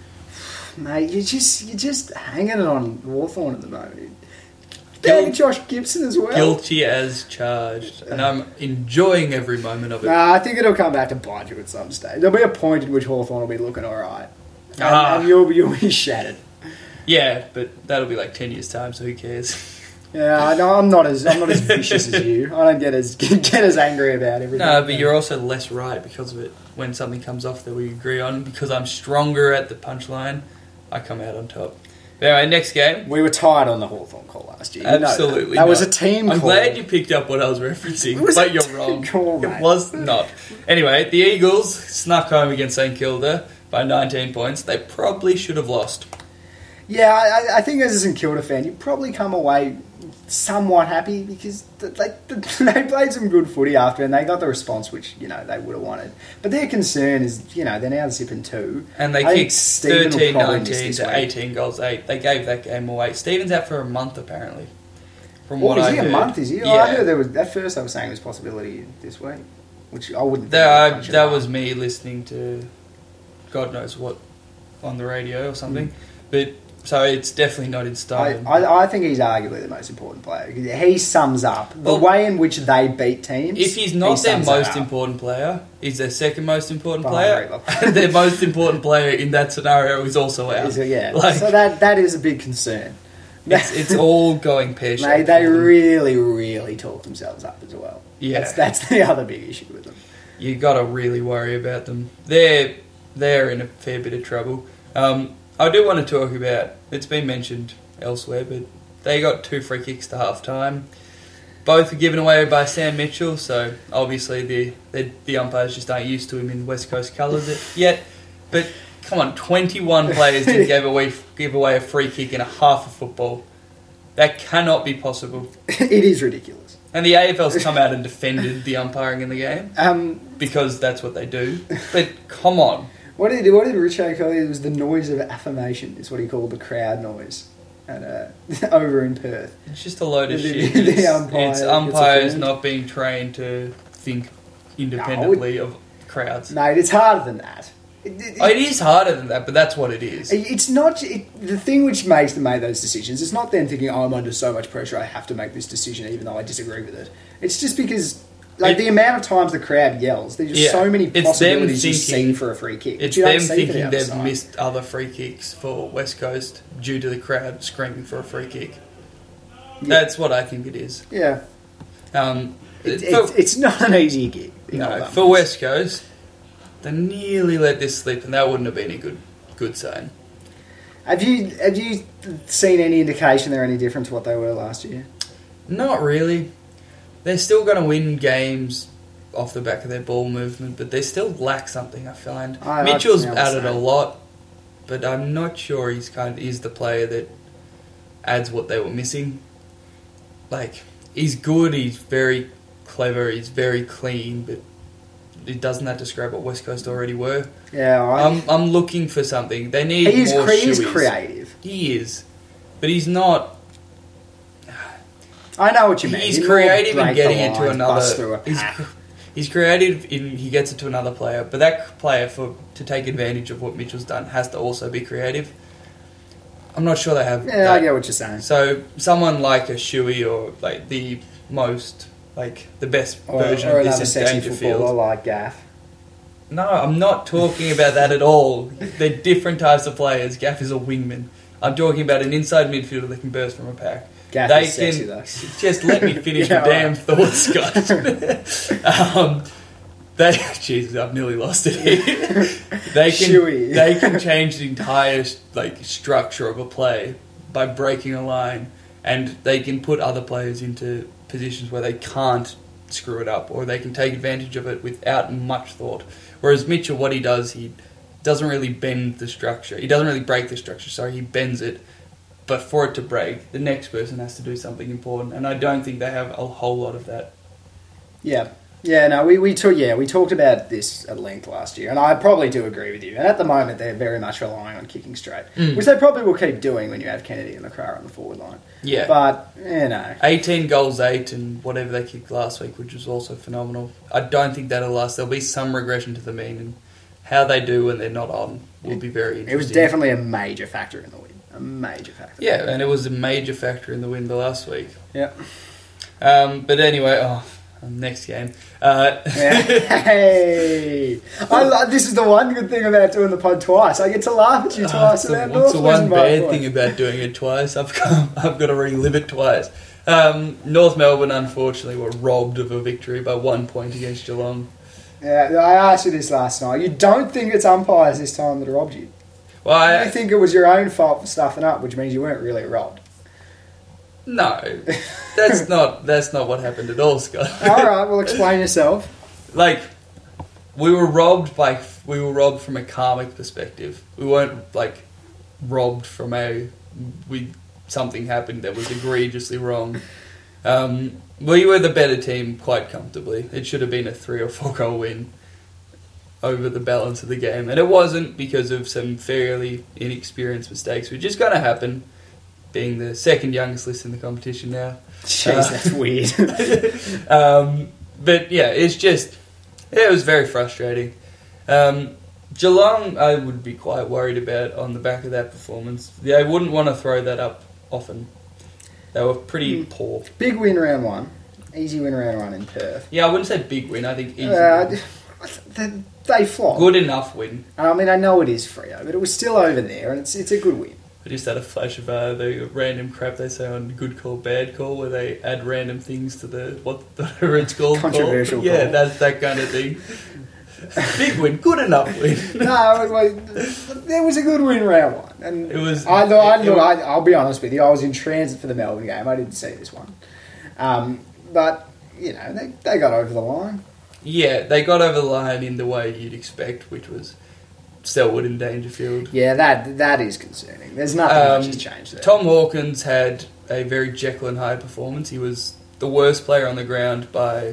Mate, you're just hanging it on Hawthorn at the moment. Down Josh Gibson as well. Guilty as charged. And I'm enjoying every moment of it. Nah, I think it'll come back to bite you at some stage. There'll be a point in which Hawthorn will be looking alright. And you'll be shattered. Yeah, but that'll be like 10 years' time, so who cares? Yeah, no, I'm not as vicious as you. I don't get as angry about everything. No, but you're also less right because of it. When something comes off that we agree on, because I'm stronger at the punchline, I come out on top. Anyway, next game. We were tired on the Hawthorn call last year. Absolutely that was a team call. I'm glad you picked up what I was referencing, but you're wrong. Call, it was not. Anyway, the Eagles snuck home against St Kilda by 19 points. They probably should have lost. Yeah, I think as a St Kilda fan, you probably come away somewhat happy because they played some good footy after and they got the response which, they would have wanted. But their concern is, they're now zipping 2. And they kicked 13-19 to 18 goals 8. They gave that game away. Stephen's out for a month, apparently. From what I heard. A month, is he? Yeah. Oh, I heard at first I was saying it was a possibility this week, which I wouldn't think. That was me listening to God knows what on the radio or something. But so it's definitely not in stone. I think he's arguably the most important player. He sums up the way in which they beat teams. If he's not their most important player, he's their second most important player. Their most important player in that scenario is also out. So that is a big concern. It's all going pear-shaped. They really, really talk themselves up as well. Yeah. That's the other big issue with them. You got to really worry about them. They're in a fair bit of trouble. I do want to talk about, it's been mentioned elsewhere, but they got 2 free kicks to half-time. Both were given away by Sam Mitchell, so obviously the umpires just aren't used to him in West Coast colours yet. But come on, 21 players didn't give away a free kick in a half of football. That cannot be possible. It is ridiculous. And the AFL's come out and defended the umpiring in the game because that's what they do. But come on. What did Richo call it? It was the noise of affirmation, is what he called the crowd noise over in Perth. It's just a load of shit. It's umpires not being trained to think independently of crowds. Mate, it's harder than that. It is harder than that, but that's what it is. It's not... the thing which makes them make those decisions, it's not them thinking, I'm under so much pressure, I have to make this decision even though I disagree with it. It's just because... the amount of times the crowd yells, there's just so many possibilities you see for a free kick. It's them thinking they've missed other free kicks for West Coast due to the crowd screaming for a free kick. Yeah. That's what I think it is. Yeah. It's not an easy gig. No, for West Coast, they nearly let this slip, and that wouldn't have been a good sign. Have you seen any indication they're any different to what they were last year? Not really. They're still going to win games off the back of their ball movement, but they still lack something, I find. I Mitchell's think added the a same. lot, but I'm not sure he's the player that adds what they were missing. Like, he's good, he's very clever, he's very clean, but doesn't that describe what West Coast already were? Yeah, I'm looking for something. They need he's more he's shoeies. creative. He is, but he's not. I know what you mean. He's He creative more in break getting the it to lines, bust another. through a pack. He's creative in he gets it to another player, but that player to take advantage of what Mitchell's done has to also be creative. I'm not sure they have. Yeah, that. I get what you're saying. So someone like a Shuey or like the best Or version another of this is sexy footballer Dangerfield. like Gaff. No, I'm not talking about that at all. They're different types of players. Gaff is a wingman. I'm talking about an inside midfielder that can burst from a pack. Gaff They is sexy can though. just let me finish Yeah, the damn thought, Scott. Jesus, I've nearly lost it here. Shuey. They can change the entire structure of a play by breaking a line, and they can put other players into positions where they can't screw it up, or they can take advantage of it without much thought. Whereas Mitchell, what he does, he doesn't really bend the structure. He doesn't really break the structure. Sorry, he bends it. But for it to break, the next person has to do something important, and I don't think they have a whole lot of that. Yeah. Yeah, no, we talked about this at length last year, and I probably do agree with you. And at the moment, they're very much relying on kicking straight, which they probably will keep doing when you have Kennedy and McCrara on the forward line. Yeah. But, 18 goals, 8, and whatever they kicked last week, which was also phenomenal. I don't think that'll last. There'll be some regression to the mean, and how they do when they're not on will be very interesting. it was definitely a major factor in the win. A major factor. Yeah, and it was a major factor in the win the last week. Yeah. But anyway, next game. Hey! This is the one good thing about doing the pod twice. I get to laugh at you twice about What's the North one bad thing about doing it twice? I've got to relive it twice. North Melbourne, unfortunately, were robbed of a victory by 1 point against Geelong. Yeah, I asked you this last night. You don't think it's umpires this time that robbed you? Well, You think it was your own fault for stuffing up, which means you weren't really robbed. no, that's not what happened at all, Scott. All right, well, explain yourself. We were robbed from a karmic perspective. We weren't robbed from something happened that was egregiously wrong. We were the better team quite comfortably. It should have been a 3 or 4 goal win over the balance of the game, and it wasn't because of some fairly inexperienced mistakes, which is going to happen. Being the second youngest list in the competition now. Jeez, that's weird. But yeah, it was very frustrating. Geelong, I would be quite worried about on the back of that performance. I wouldn't want to throw that up often. They were pretty poor. Big win round 1. Easy win round 1 in Perth. Yeah, I wouldn't say big win. I think easy win. They flopped. Good enough win. I mean, I know it is Freo, but it was still over there, and it's a good win. I just had a flash of the random crap they say on Good Call, Bad Call, where they add random things to whatever it's called. Controversial Yeah, call. that's that kind of thing. Big win, good enough win. No, there was a good win round 1, and It was. I'll be honest with you. I was in transit for the Melbourne game. I didn't see this one, but they got over the line. Yeah, they got over the line in the way you'd expect, which was Selwood and Dangerfield. Yeah, that is concerning. There's nothing much has changed there. Tom Hawkins had a very Jekyll and Hyde performance. He was the worst player on the ground by...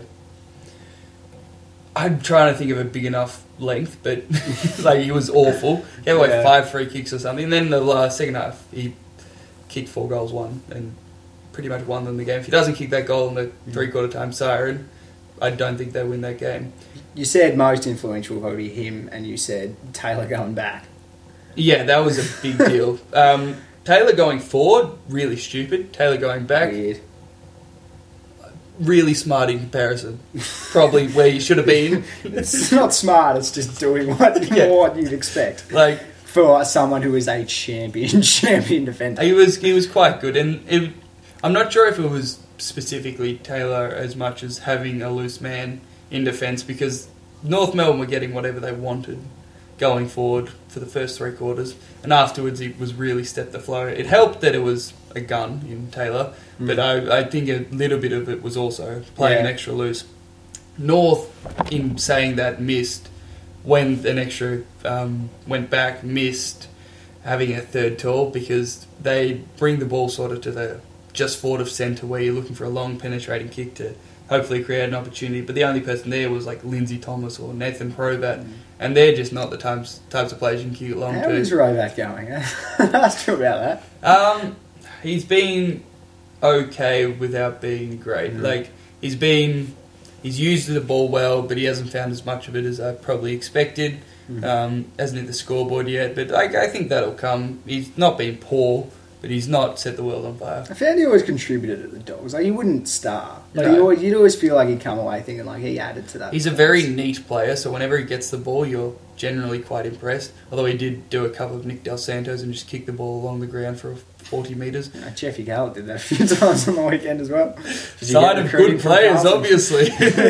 I'm trying to think of a big enough length, but he was awful. He had 5 free kicks or something. And then the second half, he kicked 4 goals, won, and pretty much won them the game. If he doesn't kick that goal in the 3/4 time siren, I don't think they win that game. You said most influential will be him, and you said Taylor going back. Yeah, that was a big deal. Taylor going forward, really stupid. Taylor going back, Weird. really smart in comparison. Probably where you should have been. It's not smart. It's just doing what you'd expect for someone who is a champion defender. He was quite good, and I'm not sure if it was specifically Taylor as much as having a loose man in defence, because North Melbourne were getting whatever they wanted going forward for the first 3 quarters, and afterwards he was really stepped the flow. It helped that it was a gun in Taylor, but I think a little bit of it was also playing extra loose. North, in saying that, missed when an extra went back, missed having a third tall because they bring the ball sort of to the just forward of centre where you're looking for a long penetrating kick to hopefully create an opportunity. But the only person there was like Lindsay Thomas or Nathan Provat, and they're just not the types of players you can kick it long to. How is Rovac going? Ask you about that. He's been okay without being great. Like he's used the ball well, but he hasn't found as much of it as I probably expected. Hasn't hit the scoreboard yet, but I think that'll come. He's not been poor, but he's not set the world on fire. I found he always contributed at the Dogs. Like, he wouldn't star. But No. you'd always feel like he'd come away thinking, like, he added to that. He's a very neat player, so whenever he gets the ball, you're generally quite impressed. Although he did do a couple of Nick Del Santos and just kick the ball along the ground for 40 metres. Jeffy Gallett did that a few times on the weekend as well. Sign of good players, obviously.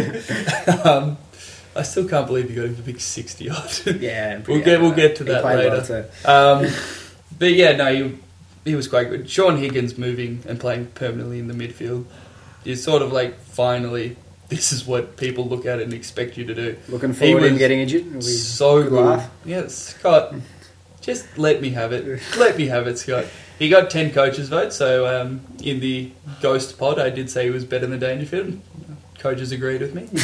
I still can't believe you got him for big 60 odd. Yeah, we'll get to that later. But yeah, no, he was quite good. Sean Higgins moving and playing permanently in the midfield is sort of like finally this is what people look at and expect you to do. Looking forward to him getting injured. It'll be So good. laugh. Yeah, Scott, just let me have it. Let me have it, Scott. He got 10 coaches' votes, so in the Ghost pod I did say he was better than Dangerfield. Coaches agreed with me.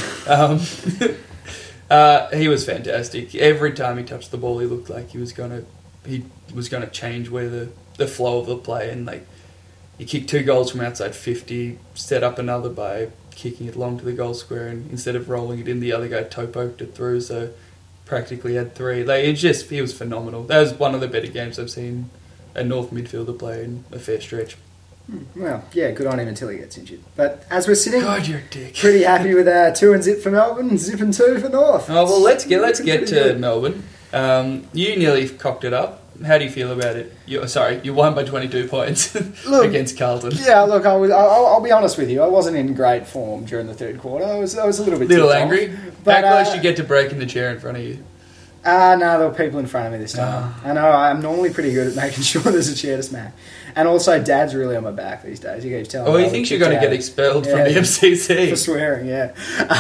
He was fantastic. Every time he touched the ball, he looked like he was gonna change where the flow of the play, and like he kicked 2 goals from outside 50, set up another by kicking it long to the goal square, and instead of rolling it in, the other guy toe poked it through, so practically had 3. Like he was phenomenal. That was one of the better games I've seen a North midfielder play in a fair stretch. Well, yeah, good on him until he gets injured. But as we're sitting, God, you're a dick. pretty happy with 2 and zip for Melbourne, zip and 2 for North. Oh well, let's get to good. Melbourne. You nearly cocked it up. How do you feel about it? You won by 22 points against Carlton. Yeah, look, I'll be honest with you. I wasn't in great form during the third quarter. I was a little bit ticked angry. off. But, How close you get to breaking the chair in front of you? No, there were people in front of me this time. I know, I'm normally pretty good at making sure there's a chair to smack. And also, Dad's really on my back these days. He keeps telling me. Oh, he thinks you're going to get expelled from the MCC. For swearing, yeah.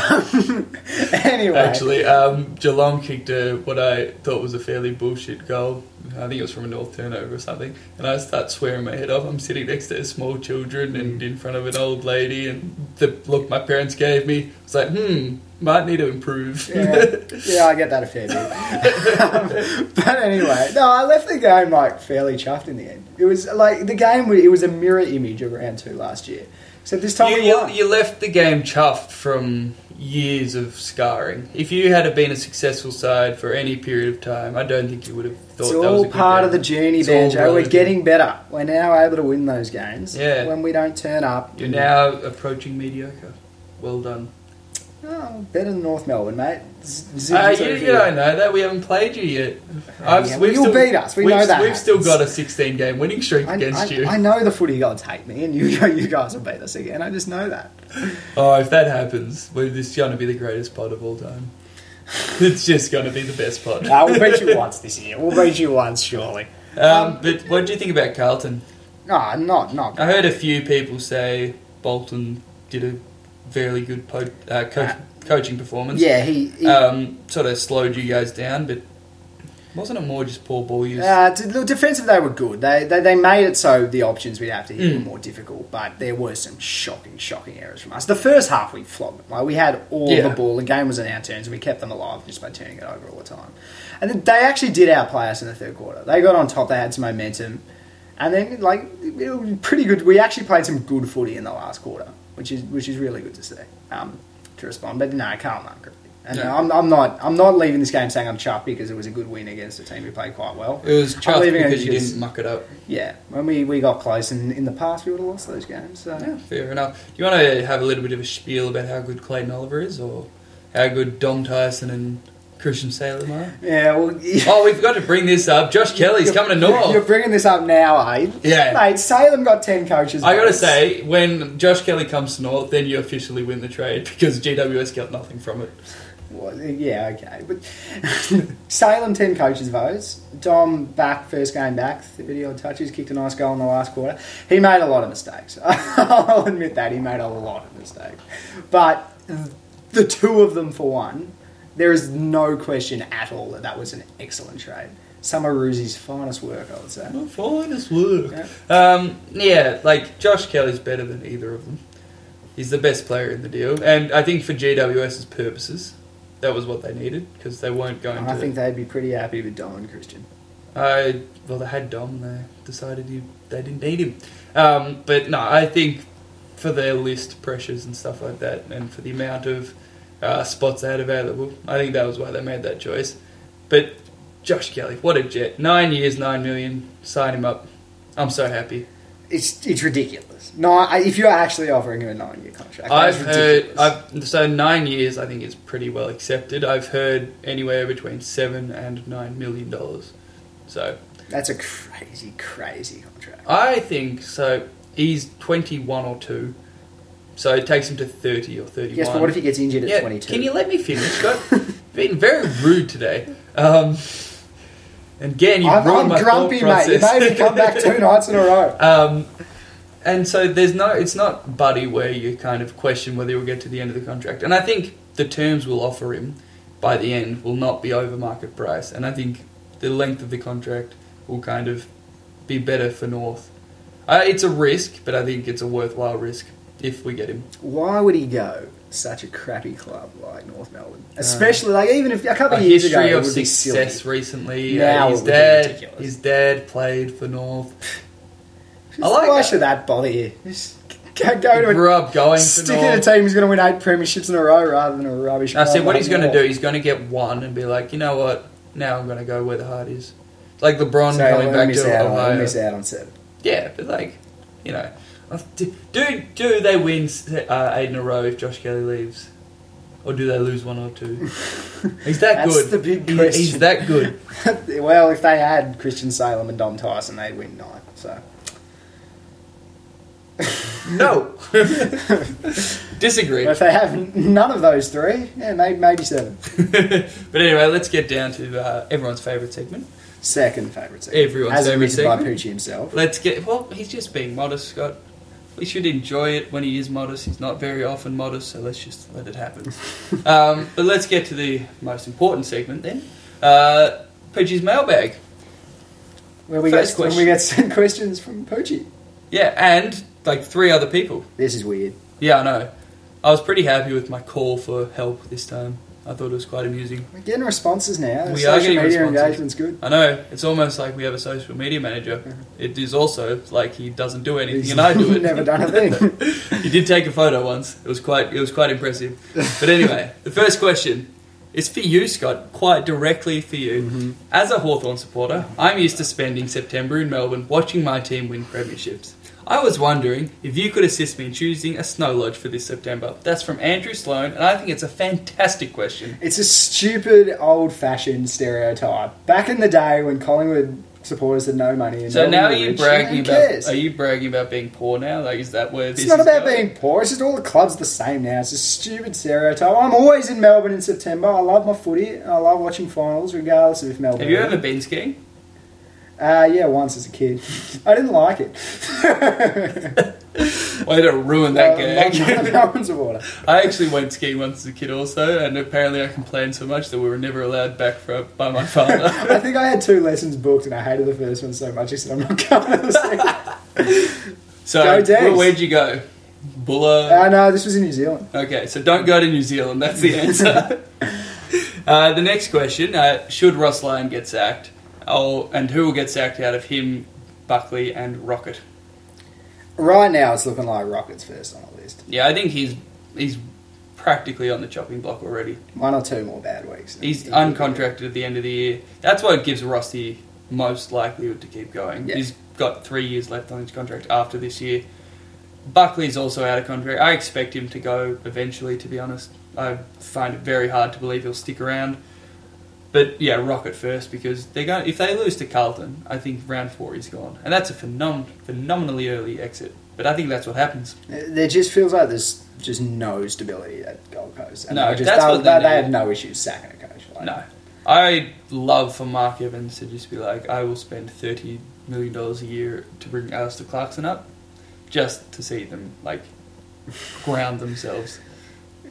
Anyway. Actually, Geelong kicked what I thought was a fairly bullshit goal. I think it was from a North turnover or something. And I start swearing my head off. I'm sitting next to small children and in front of an old lady. And the look my parents gave me was like, might need to improve. Yeah, I get that a fair bit. But anyway, no, I left the game like fairly chuffed in the end. It was like the game. It was a mirror image of round 2 last year. Except this time we won. You left the game chuffed from years of scarring. If you had been a successful side for any period of time, I don't think you would have thought it's that was a all good part game. of the journey, Banjo. We're getting better. We're now able to win those games. Yeah. When we don't turn up. You're now approaching mediocre. Well done. Oh, better than North Melbourne, mate. You don't know that. We haven't played you yet. You'll beat us. We know that. We've still got a 16-game winning streak against you. I know the footy gods hate me, and you guys will beat us again. I just know that. Oh, if that happens, this is going to be the greatest pod of all time. It's just going to be the best pod. We'll beat you once this year. We'll beat you once, surely. But what do you think about Carlton? Not. I heard a few people say Bolton did a fairly good coaching performance. Yeah, he sort of slowed you guys down, but wasn't it more just poor ball use? Defensive, they were good. They made it so the options we'd have to hit were more difficult, but there were some shocking errors from us. The first half we flogged them. Like, we had all the ball. The game was in our turns, and we kept them alive just by turning it over all the time. And then they actually did outplay us in the third quarter. They got on top. They had some momentum, and then it was pretty good. We actually played some good footy in the last quarter, which is really good to see. To respond, but no, Carlton aren't great. And I'm not leaving this game saying I'm chuffed because it was a good win against a team who played quite well. It was chuffed because you didn't muck it up. Yeah, when we got close, and in the past we would have lost those games. So. Yeah, fair enough. Do you want to have a little bit of a spiel about how good Clayton Oliver is, or how good Dom Tyson and Christian Salem are? Yeah, well... we forgot to bring this up. Josh Kelly's coming to North. You're bringing this up now, eh? Yeah. Mate, Salem got 10 coaches. I got to say, when Josh Kelly comes to North, then you officially win the trade because GWS got nothing from it. Well, yeah, okay. But Salem, 10 coaches votes. Dom back, first game back, 30 odd touches, kicked a nice goal in the last quarter. He made a lot of mistakes. I'll admit that. He made a lot of mistakes. But the two of them for one, there is no question at all that that was an excellent trade. Some of Ruzi's finest work, I would say. My finest work. Yeah. Like Josh Kelly's better than either of them. He's the best player in the deal, and I think for GWS's purposes, that was what they needed because they weren't going to. I think they'd be pretty happy with Dom and Christian. Well, they had Dom, and they decided they didn't need him. But no, I think for their list pressures and stuff like that, and for the amount of spots they had available, I think that was why they made that choice. But Josh Kelly, what a jet! 9 years, $9 million. Sign him up. I'm so happy. It's ridiculous. No, if you're actually offering him a 9-year contract, I've heard. So 9 years, I think is pretty well accepted. I've heard anywhere between $7 and $9 million. So that's a crazy, crazy contract. I think so. He's 21 or 2, so it takes him to 30 or 31. Yes, but what if he gets injured at 22? Can you let me finish, Scott? Being very rude today. And again, you've ruined my grumpy, thought process. mate. You made me come back 2 nights in a row. And so it's not Buddy where you kind of question whether he'll get to the end of the contract. And I think the terms we'll offer him by the end will not be over market price. And I think the length of the contract will kind of be better for North. It's a risk, but I think it's a worthwhile risk if we get him. Why would he go such a crappy club like North Melbourne? Especially, even if a couple of years ago, history it of would be success silly. recently. Now His dad played for North. Why should that bother you? Just go to grew up going for stick in North. a team who's going to win 8 premierships in a row rather than a rubbish. I said, what like he's going to North. do, he's going to get one and be like, you know what? Now I'm going to go where the heart is. It's like LeBron So coming back to Ohio. We'll miss out on 7. Yeah, but do they win 8 in a row if Josh Kelly leaves? Or do they lose 1 or 2? He's that That's good. the big question. He's that good. Well, if they had Christian Salem and Dom Tyson, they'd win 9. So No. Disagree. if they have none of those 3, yeah, maybe 7. But anyway, let's get down to everyone's favourite segment. Second favourite segment. Everyone's as favourite admitted by segment. Poochie himself. He's just being modest, Scott. We should enjoy it when he is modest. He's not very often modest, so let's just let it happen. But let's get to the most important segment then. Poochie's mailbag. Where we First get sent questions from Poochie. Yeah, and 3 other people. This is weird. Yeah, I know. I was pretty happy with my call for help this time. I thought it was quite amusing. We're getting responses now. We are Social getting media responses. engagement's good. I know. It's almost like we have a social media manager. It is also like he doesn't do anything He's and I do it. never done a thing. He did take a photo once. It was quite impressive. But anyway, the first question is for you, Scott, quite directly for you. Mm-hmm. As a Hawthorn supporter, I'm used to spending September in Melbourne watching my team win premierships. I was wondering if you could assist me in choosing a snow lodge for this September. That's from Andrew Sloan, and I think it's a fantastic question. It's a stupid, old-fashioned stereotype. Back in the day when Collingwood supporters had no money. And So now are you rich, bragging who about? cares? Are you bragging about being poor now? Like, is that where this It's not is about going? being poor. It's just all the clubs are the same now. It's a stupid stereotype. I'm always in Melbourne in September. I love my footy. I love watching finals, regardless of if Melbourne. Have you win. ever been skiing? Yeah, once as a kid. I didn't like it. Way to ruin that gag. Melbourne's a water. I actually went skiing once as a kid also, and apparently I complained so much that we were never allowed back by my father. I think I had 2 lessons booked and I hated the first one so much I said I'm not going to the second. So, Go Dags. where'd you go? Bulla? No, this was in New Zealand. Okay, so don't go to New Zealand, that's the answer. The next question, should Ross Lyon get sacked? And who will get sacked out of him, Buckley and Rocket? Right now it's looking like Rocket's first on the list. Yeah, I think he's practically on the chopping block already. 1 or 2 more bad weeks. He's uncontracted at the end of the year. That's what gives Ross the most likelihood to keep going. Yeah. He's got 3 years left on his contract after this year. Buckley's also out of contract. I expect him to go eventually, to be honest. I find it very hard to believe he'll stick around. But yeah, Rocket first, because if they lose to Carlton, I think round 4 he's gone. And that's a phenomenally early exit. But I think that's what happens. There just feels like there's just no stability at Gold Coast. And No, they that's what they they need. have no issues sacking a coach. No. I love for Mark Evans to just be like, I will spend $30 million a year to bring Alistair Clarkson up, just to see them, ground themselves.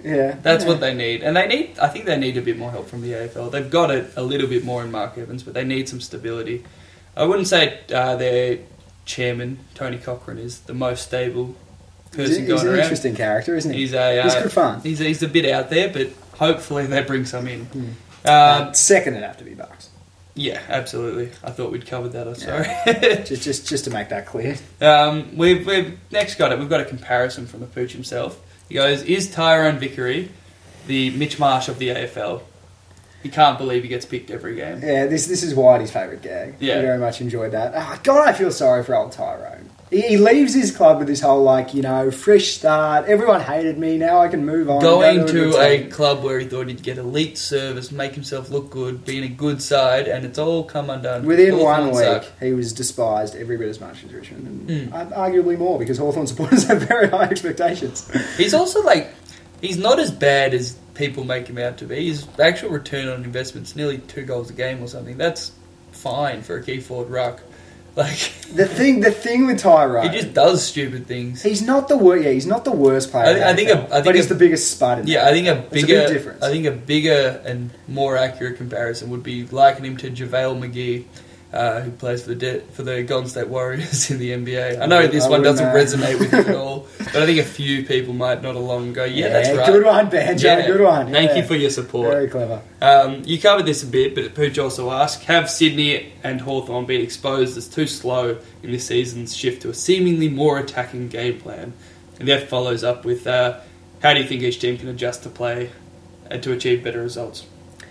Yeah. That's what they need. And I think they need a bit more help from the AFL. They've got it a little bit more in Mark Evans, but they need some stability. I wouldn't say their chairman, Tony Cochrane, is the most stable person going around. He's an interesting character, isn't he? He's good fun. He's a bit out there, but hopefully they bring some in. Second it'd have to be Bucks. Yeah, absolutely. I thought we'd covered that. I'm sorry. just to make that clear. We've next got it. We've got a comparison from the Pooch himself. He goes, "Is Tyrone Vickery the Mitch Marsh of the AFL?" He can't believe he gets picked every game. Yeah, this is Whitey's favourite gag. Yeah. I very much enjoyed that. Oh, God, I feel sorry for old Tyrone. He leaves his club with this whole, fresh start. Everyone hated me. Now I can move on. Going to a club where he thought he'd get elite service, make himself look good, be in a good side, and it's all come undone. Within 1 week, he was despised every bit as much as Richmond. And arguably more, because Hawthorn supporters have very high expectations. He's also, he's not as bad as people make him out to be. His actual return on investment's nearly 2 goals a game or something. That's fine for a key forward ruck. The thing with Tyrone, he just does stupid things. He's not the worst. Yeah, he's not the worst player. I think he's the biggest spud. In I think a bigger difference. I think a bigger and more accurate comparison would be likening him to JaVale McGee, who plays for the Golden State Warriors in the NBA. I know this one doesn't resonate with you at all, but I think a few people might nod along and go, "Yeah, that's right." Good one, Banjo. Yeah. Good one. Yeah. Thank you for your support. Very clever. You covered this a bit, but Pooch also asked, have Sydney and Hawthorn been exposed as too slow in this season's shift to a seemingly more attacking game plan? And that follows up with, how do you think each team can adjust to play and to achieve better results?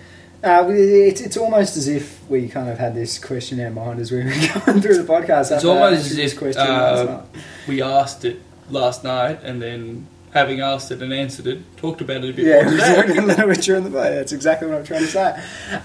It's almost as if we kind of had this question in our mind as we were going through the podcast. It's almost as if we asked it last night and then, having asked it and answered it, talked about it a bit more today. Yeah, we were a little bit during the play. That's exactly what I'm trying to say.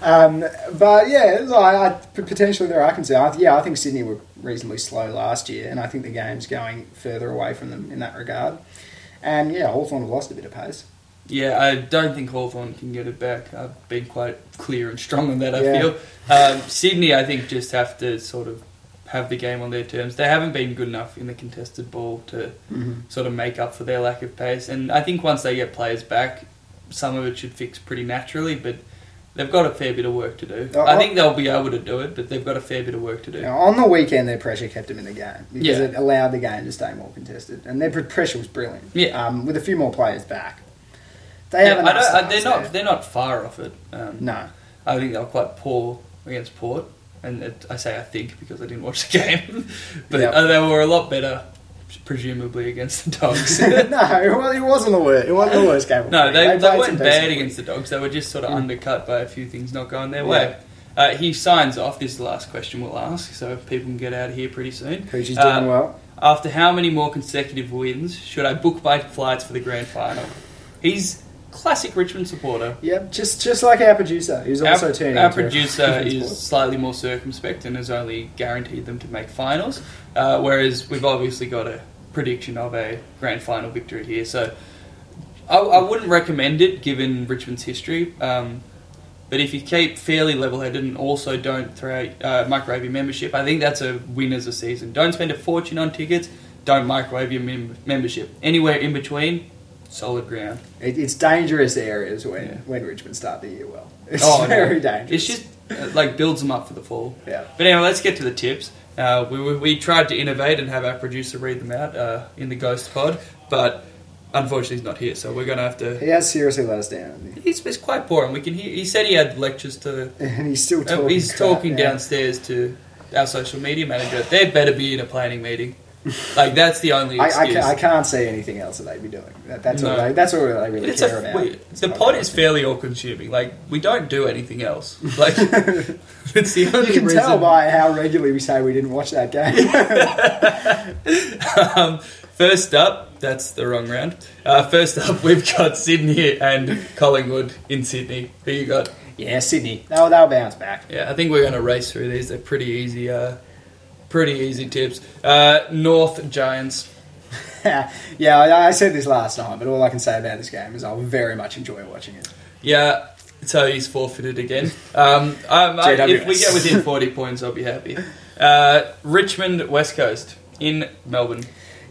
But yeah, potentially there I can say. I think Sydney were reasonably slow last year, and I think the game's going further away from them in that regard. And yeah, Hawthorn have lost a bit of pace. Yeah, I don't think Hawthorn can get it back. I've been quite clear and strong on that, I feel. Sydney, I think, just have to sort of have the game on their terms. They haven't been good enough in the contested ball to sort of make up for their lack of pace. And I think once they get players back, some of it should fix pretty naturally, but they've got a fair bit of work to do. I think they'll be able to do it, but they've got a fair bit of work to do. Now, on the weekend, their pressure kept them in the game because it allowed the game to stay more contested. And their pressure was brilliant. Yeah. With a few more players back. They have they're not far off it. No. I think they were quite poor against Port. And I say I think because I didn't watch the game. But they were a lot better, presumably, against the Dogs. No, it wasn't the worst. It wasn't the worst game. No, they weren't bad against the Dogs. They were just sort of undercut by a few things not going their way. He signs off. This is the last question we'll ask, so people can get out of here pretty soon. Poochie's doing well. After how many more consecutive wins should I book my flights for the grand final? He's classic Richmond supporter. Yep, just like our producer, who's also turning. Our producer is slightly more circumspect and has only guaranteed them to make finals, whereas we've obviously got a prediction of a grand final victory here. So I wouldn't recommend it given Richmond's history. But if you keep fairly level-headed and also don't throw out microwave your membership, I think that's a win as a season. Don't spend a fortune on tickets. Don't microwave your membership. Anywhere in between, solid ground. It's dangerous areas when Richmond start the year well. It's very dangerous. It's just builds them up for the fall. Yeah. But anyway, let's get to the tips. We tried to innovate and have our producer read them out in the Ghost Pod, but unfortunately he's not here, so we're going to have to... He has seriously let us down. He's quite poor, and we can hear... He said he had lectures to... And he's still talking He's talking downstairs to our social media manager. They'd better be in a planning meeting. That's the only excuse. I can't see anything else that they'd be doing. That's all they really care about. The pod is fairly all-consuming. We don't do anything else. It's the only You can reason. tell by how regularly we say we didn't watch that game. First up, that's the wrong round. First up, we've got Sydney and Collingwood in Sydney. Who you got? Yeah, Sydney. They'll bounce back. Yeah, I think we're going to race through these. They're pretty easy. Pretty easy tips. North Giants. Yeah, I said this last night, but all I can say about this game is I'll very much enjoy watching it. Yeah, so he's forfeited again. If we get within 40 points, I'll be happy. Richmond, West Coast, in Melbourne.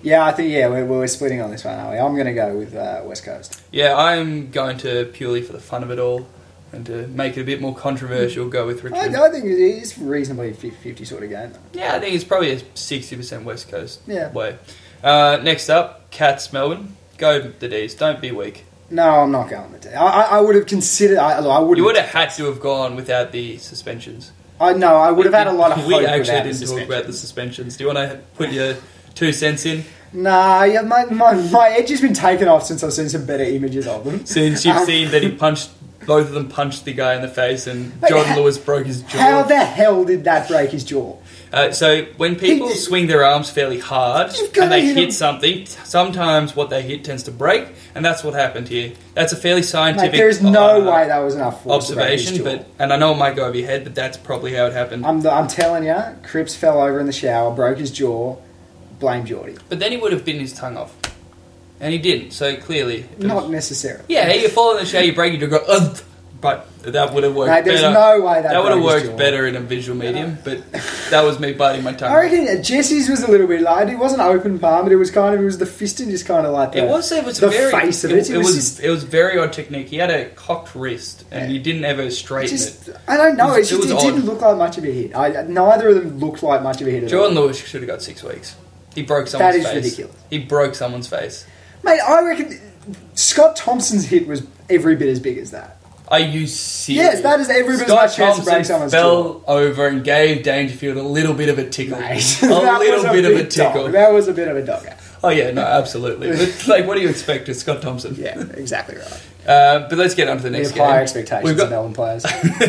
Yeah, I think we're splitting on this one, aren't we? I'm going to go with West Coast. Yeah, I'm going to, purely for the fun of it all, and to make it a bit more controversial, go with Richmond. I think it is reasonably 50-50 sort of game, though. Yeah, I think it's probably a 60% West Coast way. Next up, Cats Melbourne. Go the D's. Don't be weak. No, I'm not going with that. I would have considered... You would have had to have gone without the suspensions. I would have had a lot of hope. We actually didn't talk about the suspensions. Do you want to put your 2 cents in? Nah, yeah, my edge has been taken off since I've seen some better images of them. Since you've seen that both of them punched the guy in the face and Jordan Lewis broke his jaw. How the hell did that break his jaw? So when people swing their arms fairly hard and they hit something, sometimes what they hit tends to break, and that's what happened here. That's a fairly scientific there is no way that was enough force observation, to break his jaw. and I know it might go over your head, but that's probably how it happened. I'm telling you, Cripps fell over in the shower, broke his jaw, blame Geordie. But then he would have bitten his tongue off. And he didn't, so clearly... Not necessarily. Yeah, you fall in the shower, you break your jaw, go, ugh, but that would have worked better. There's no way that would have worked better in a visual medium, but that was me biting my tongue. I reckon Jesse's was a little bit like... It wasn't open palm, but it was the fisting just kind of like the... It was the very... face of it. It was very odd technique. He had a cocked wrist, and you didn't ever straighten it. I don't know, it was didn't look like much of a hit. Neither of them looked like much of a hit at all. Jordan Lewis should have got 6 weeks. He broke someone's face. That is ridiculous. He broke someone's face. Mate, I reckon Scott Thompson's hit was every bit as big as that. Are you serious? Yes, that is every bit as much chance to break someone's fell over and gave Dangerfield a little bit of a tickle. Mate, a little bit of a tickle. That was a bit of a dogger. Oh yeah, no, absolutely. But what do you expect of Scott Thompson? Yeah, exactly right. But let's get on to the next game. We have higher expectations of Melbourne players.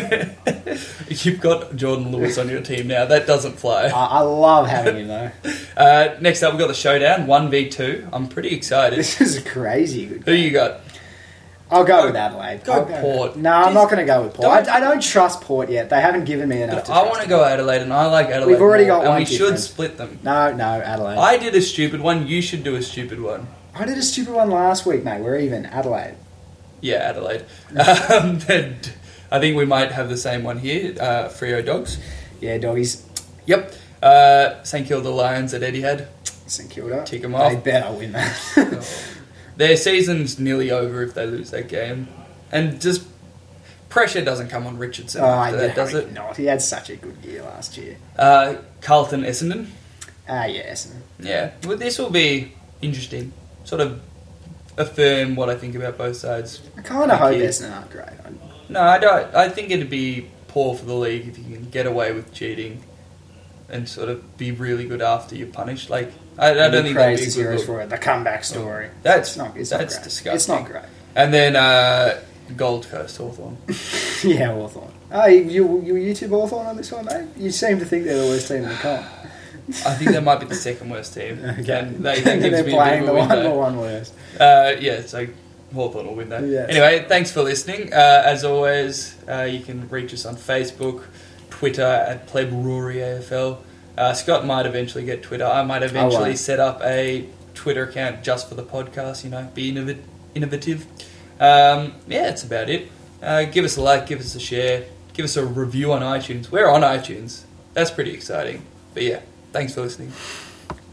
You've got Jordan Lewis on your team now. That doesn't fly. I love having him though. Next up, we've got the showdown, 1v2. I'm pretty excited. This is a crazy good game. Who you got? I'll go with Adelaide. Go Port. No, I'm not going to go with Port. I don't trust Port yet. They haven't given me enough to trust. I want to go Adelaide, and I like Adelaide. We've already got one and we difference. should split them. No, Adelaide. I did a stupid one. You should do a stupid one. I did a stupid one last week, mate. We're even. Adelaide. Yeah, Adelaide. I think we might have the same one here. Freo Dogs. Yeah, doggies. Yep. St Kilda Lions at Etihad. St Kilda. Tick them off. They better win that. Their season's nearly over if they lose that game. And just pressure doesn't come on Richardson after that, does it? Not. He had such a good year last year. Carlton Essendon. Yeah, Essendon. Yeah. Well, this will be interesting. Sort of affirm what I think about both sides. I kind of hope Essendon aren't great. No, I don't. I think it'd be poor for the league if you can get away with cheating and sort of be really good after you're punished. Like, I don't think that'd be a good look. For it. The comeback story. That's not disgusting. It's not great. And then Gold Coast Hawthorn. Yeah, Hawthorn. Oh, you YouTube Hawthorn on this one, mate? You seem to think they're the worst team in the comp. I think that might be the second worst team. Okay. And that gives they're me playing a bit of a the one worst. Yeah, so Hawthorn will win that. Yes. Anyway, thanks for listening. As always, you can reach us on Facebook, Twitter at PlebRoryAFL. Scott might eventually get Twitter. I might eventually set up a Twitter account just for the podcast, be innovative. Yeah, that's about it. Give us a like, give us a share, give us a review on iTunes. We're on iTunes. That's pretty exciting. But yeah, thanks for listening.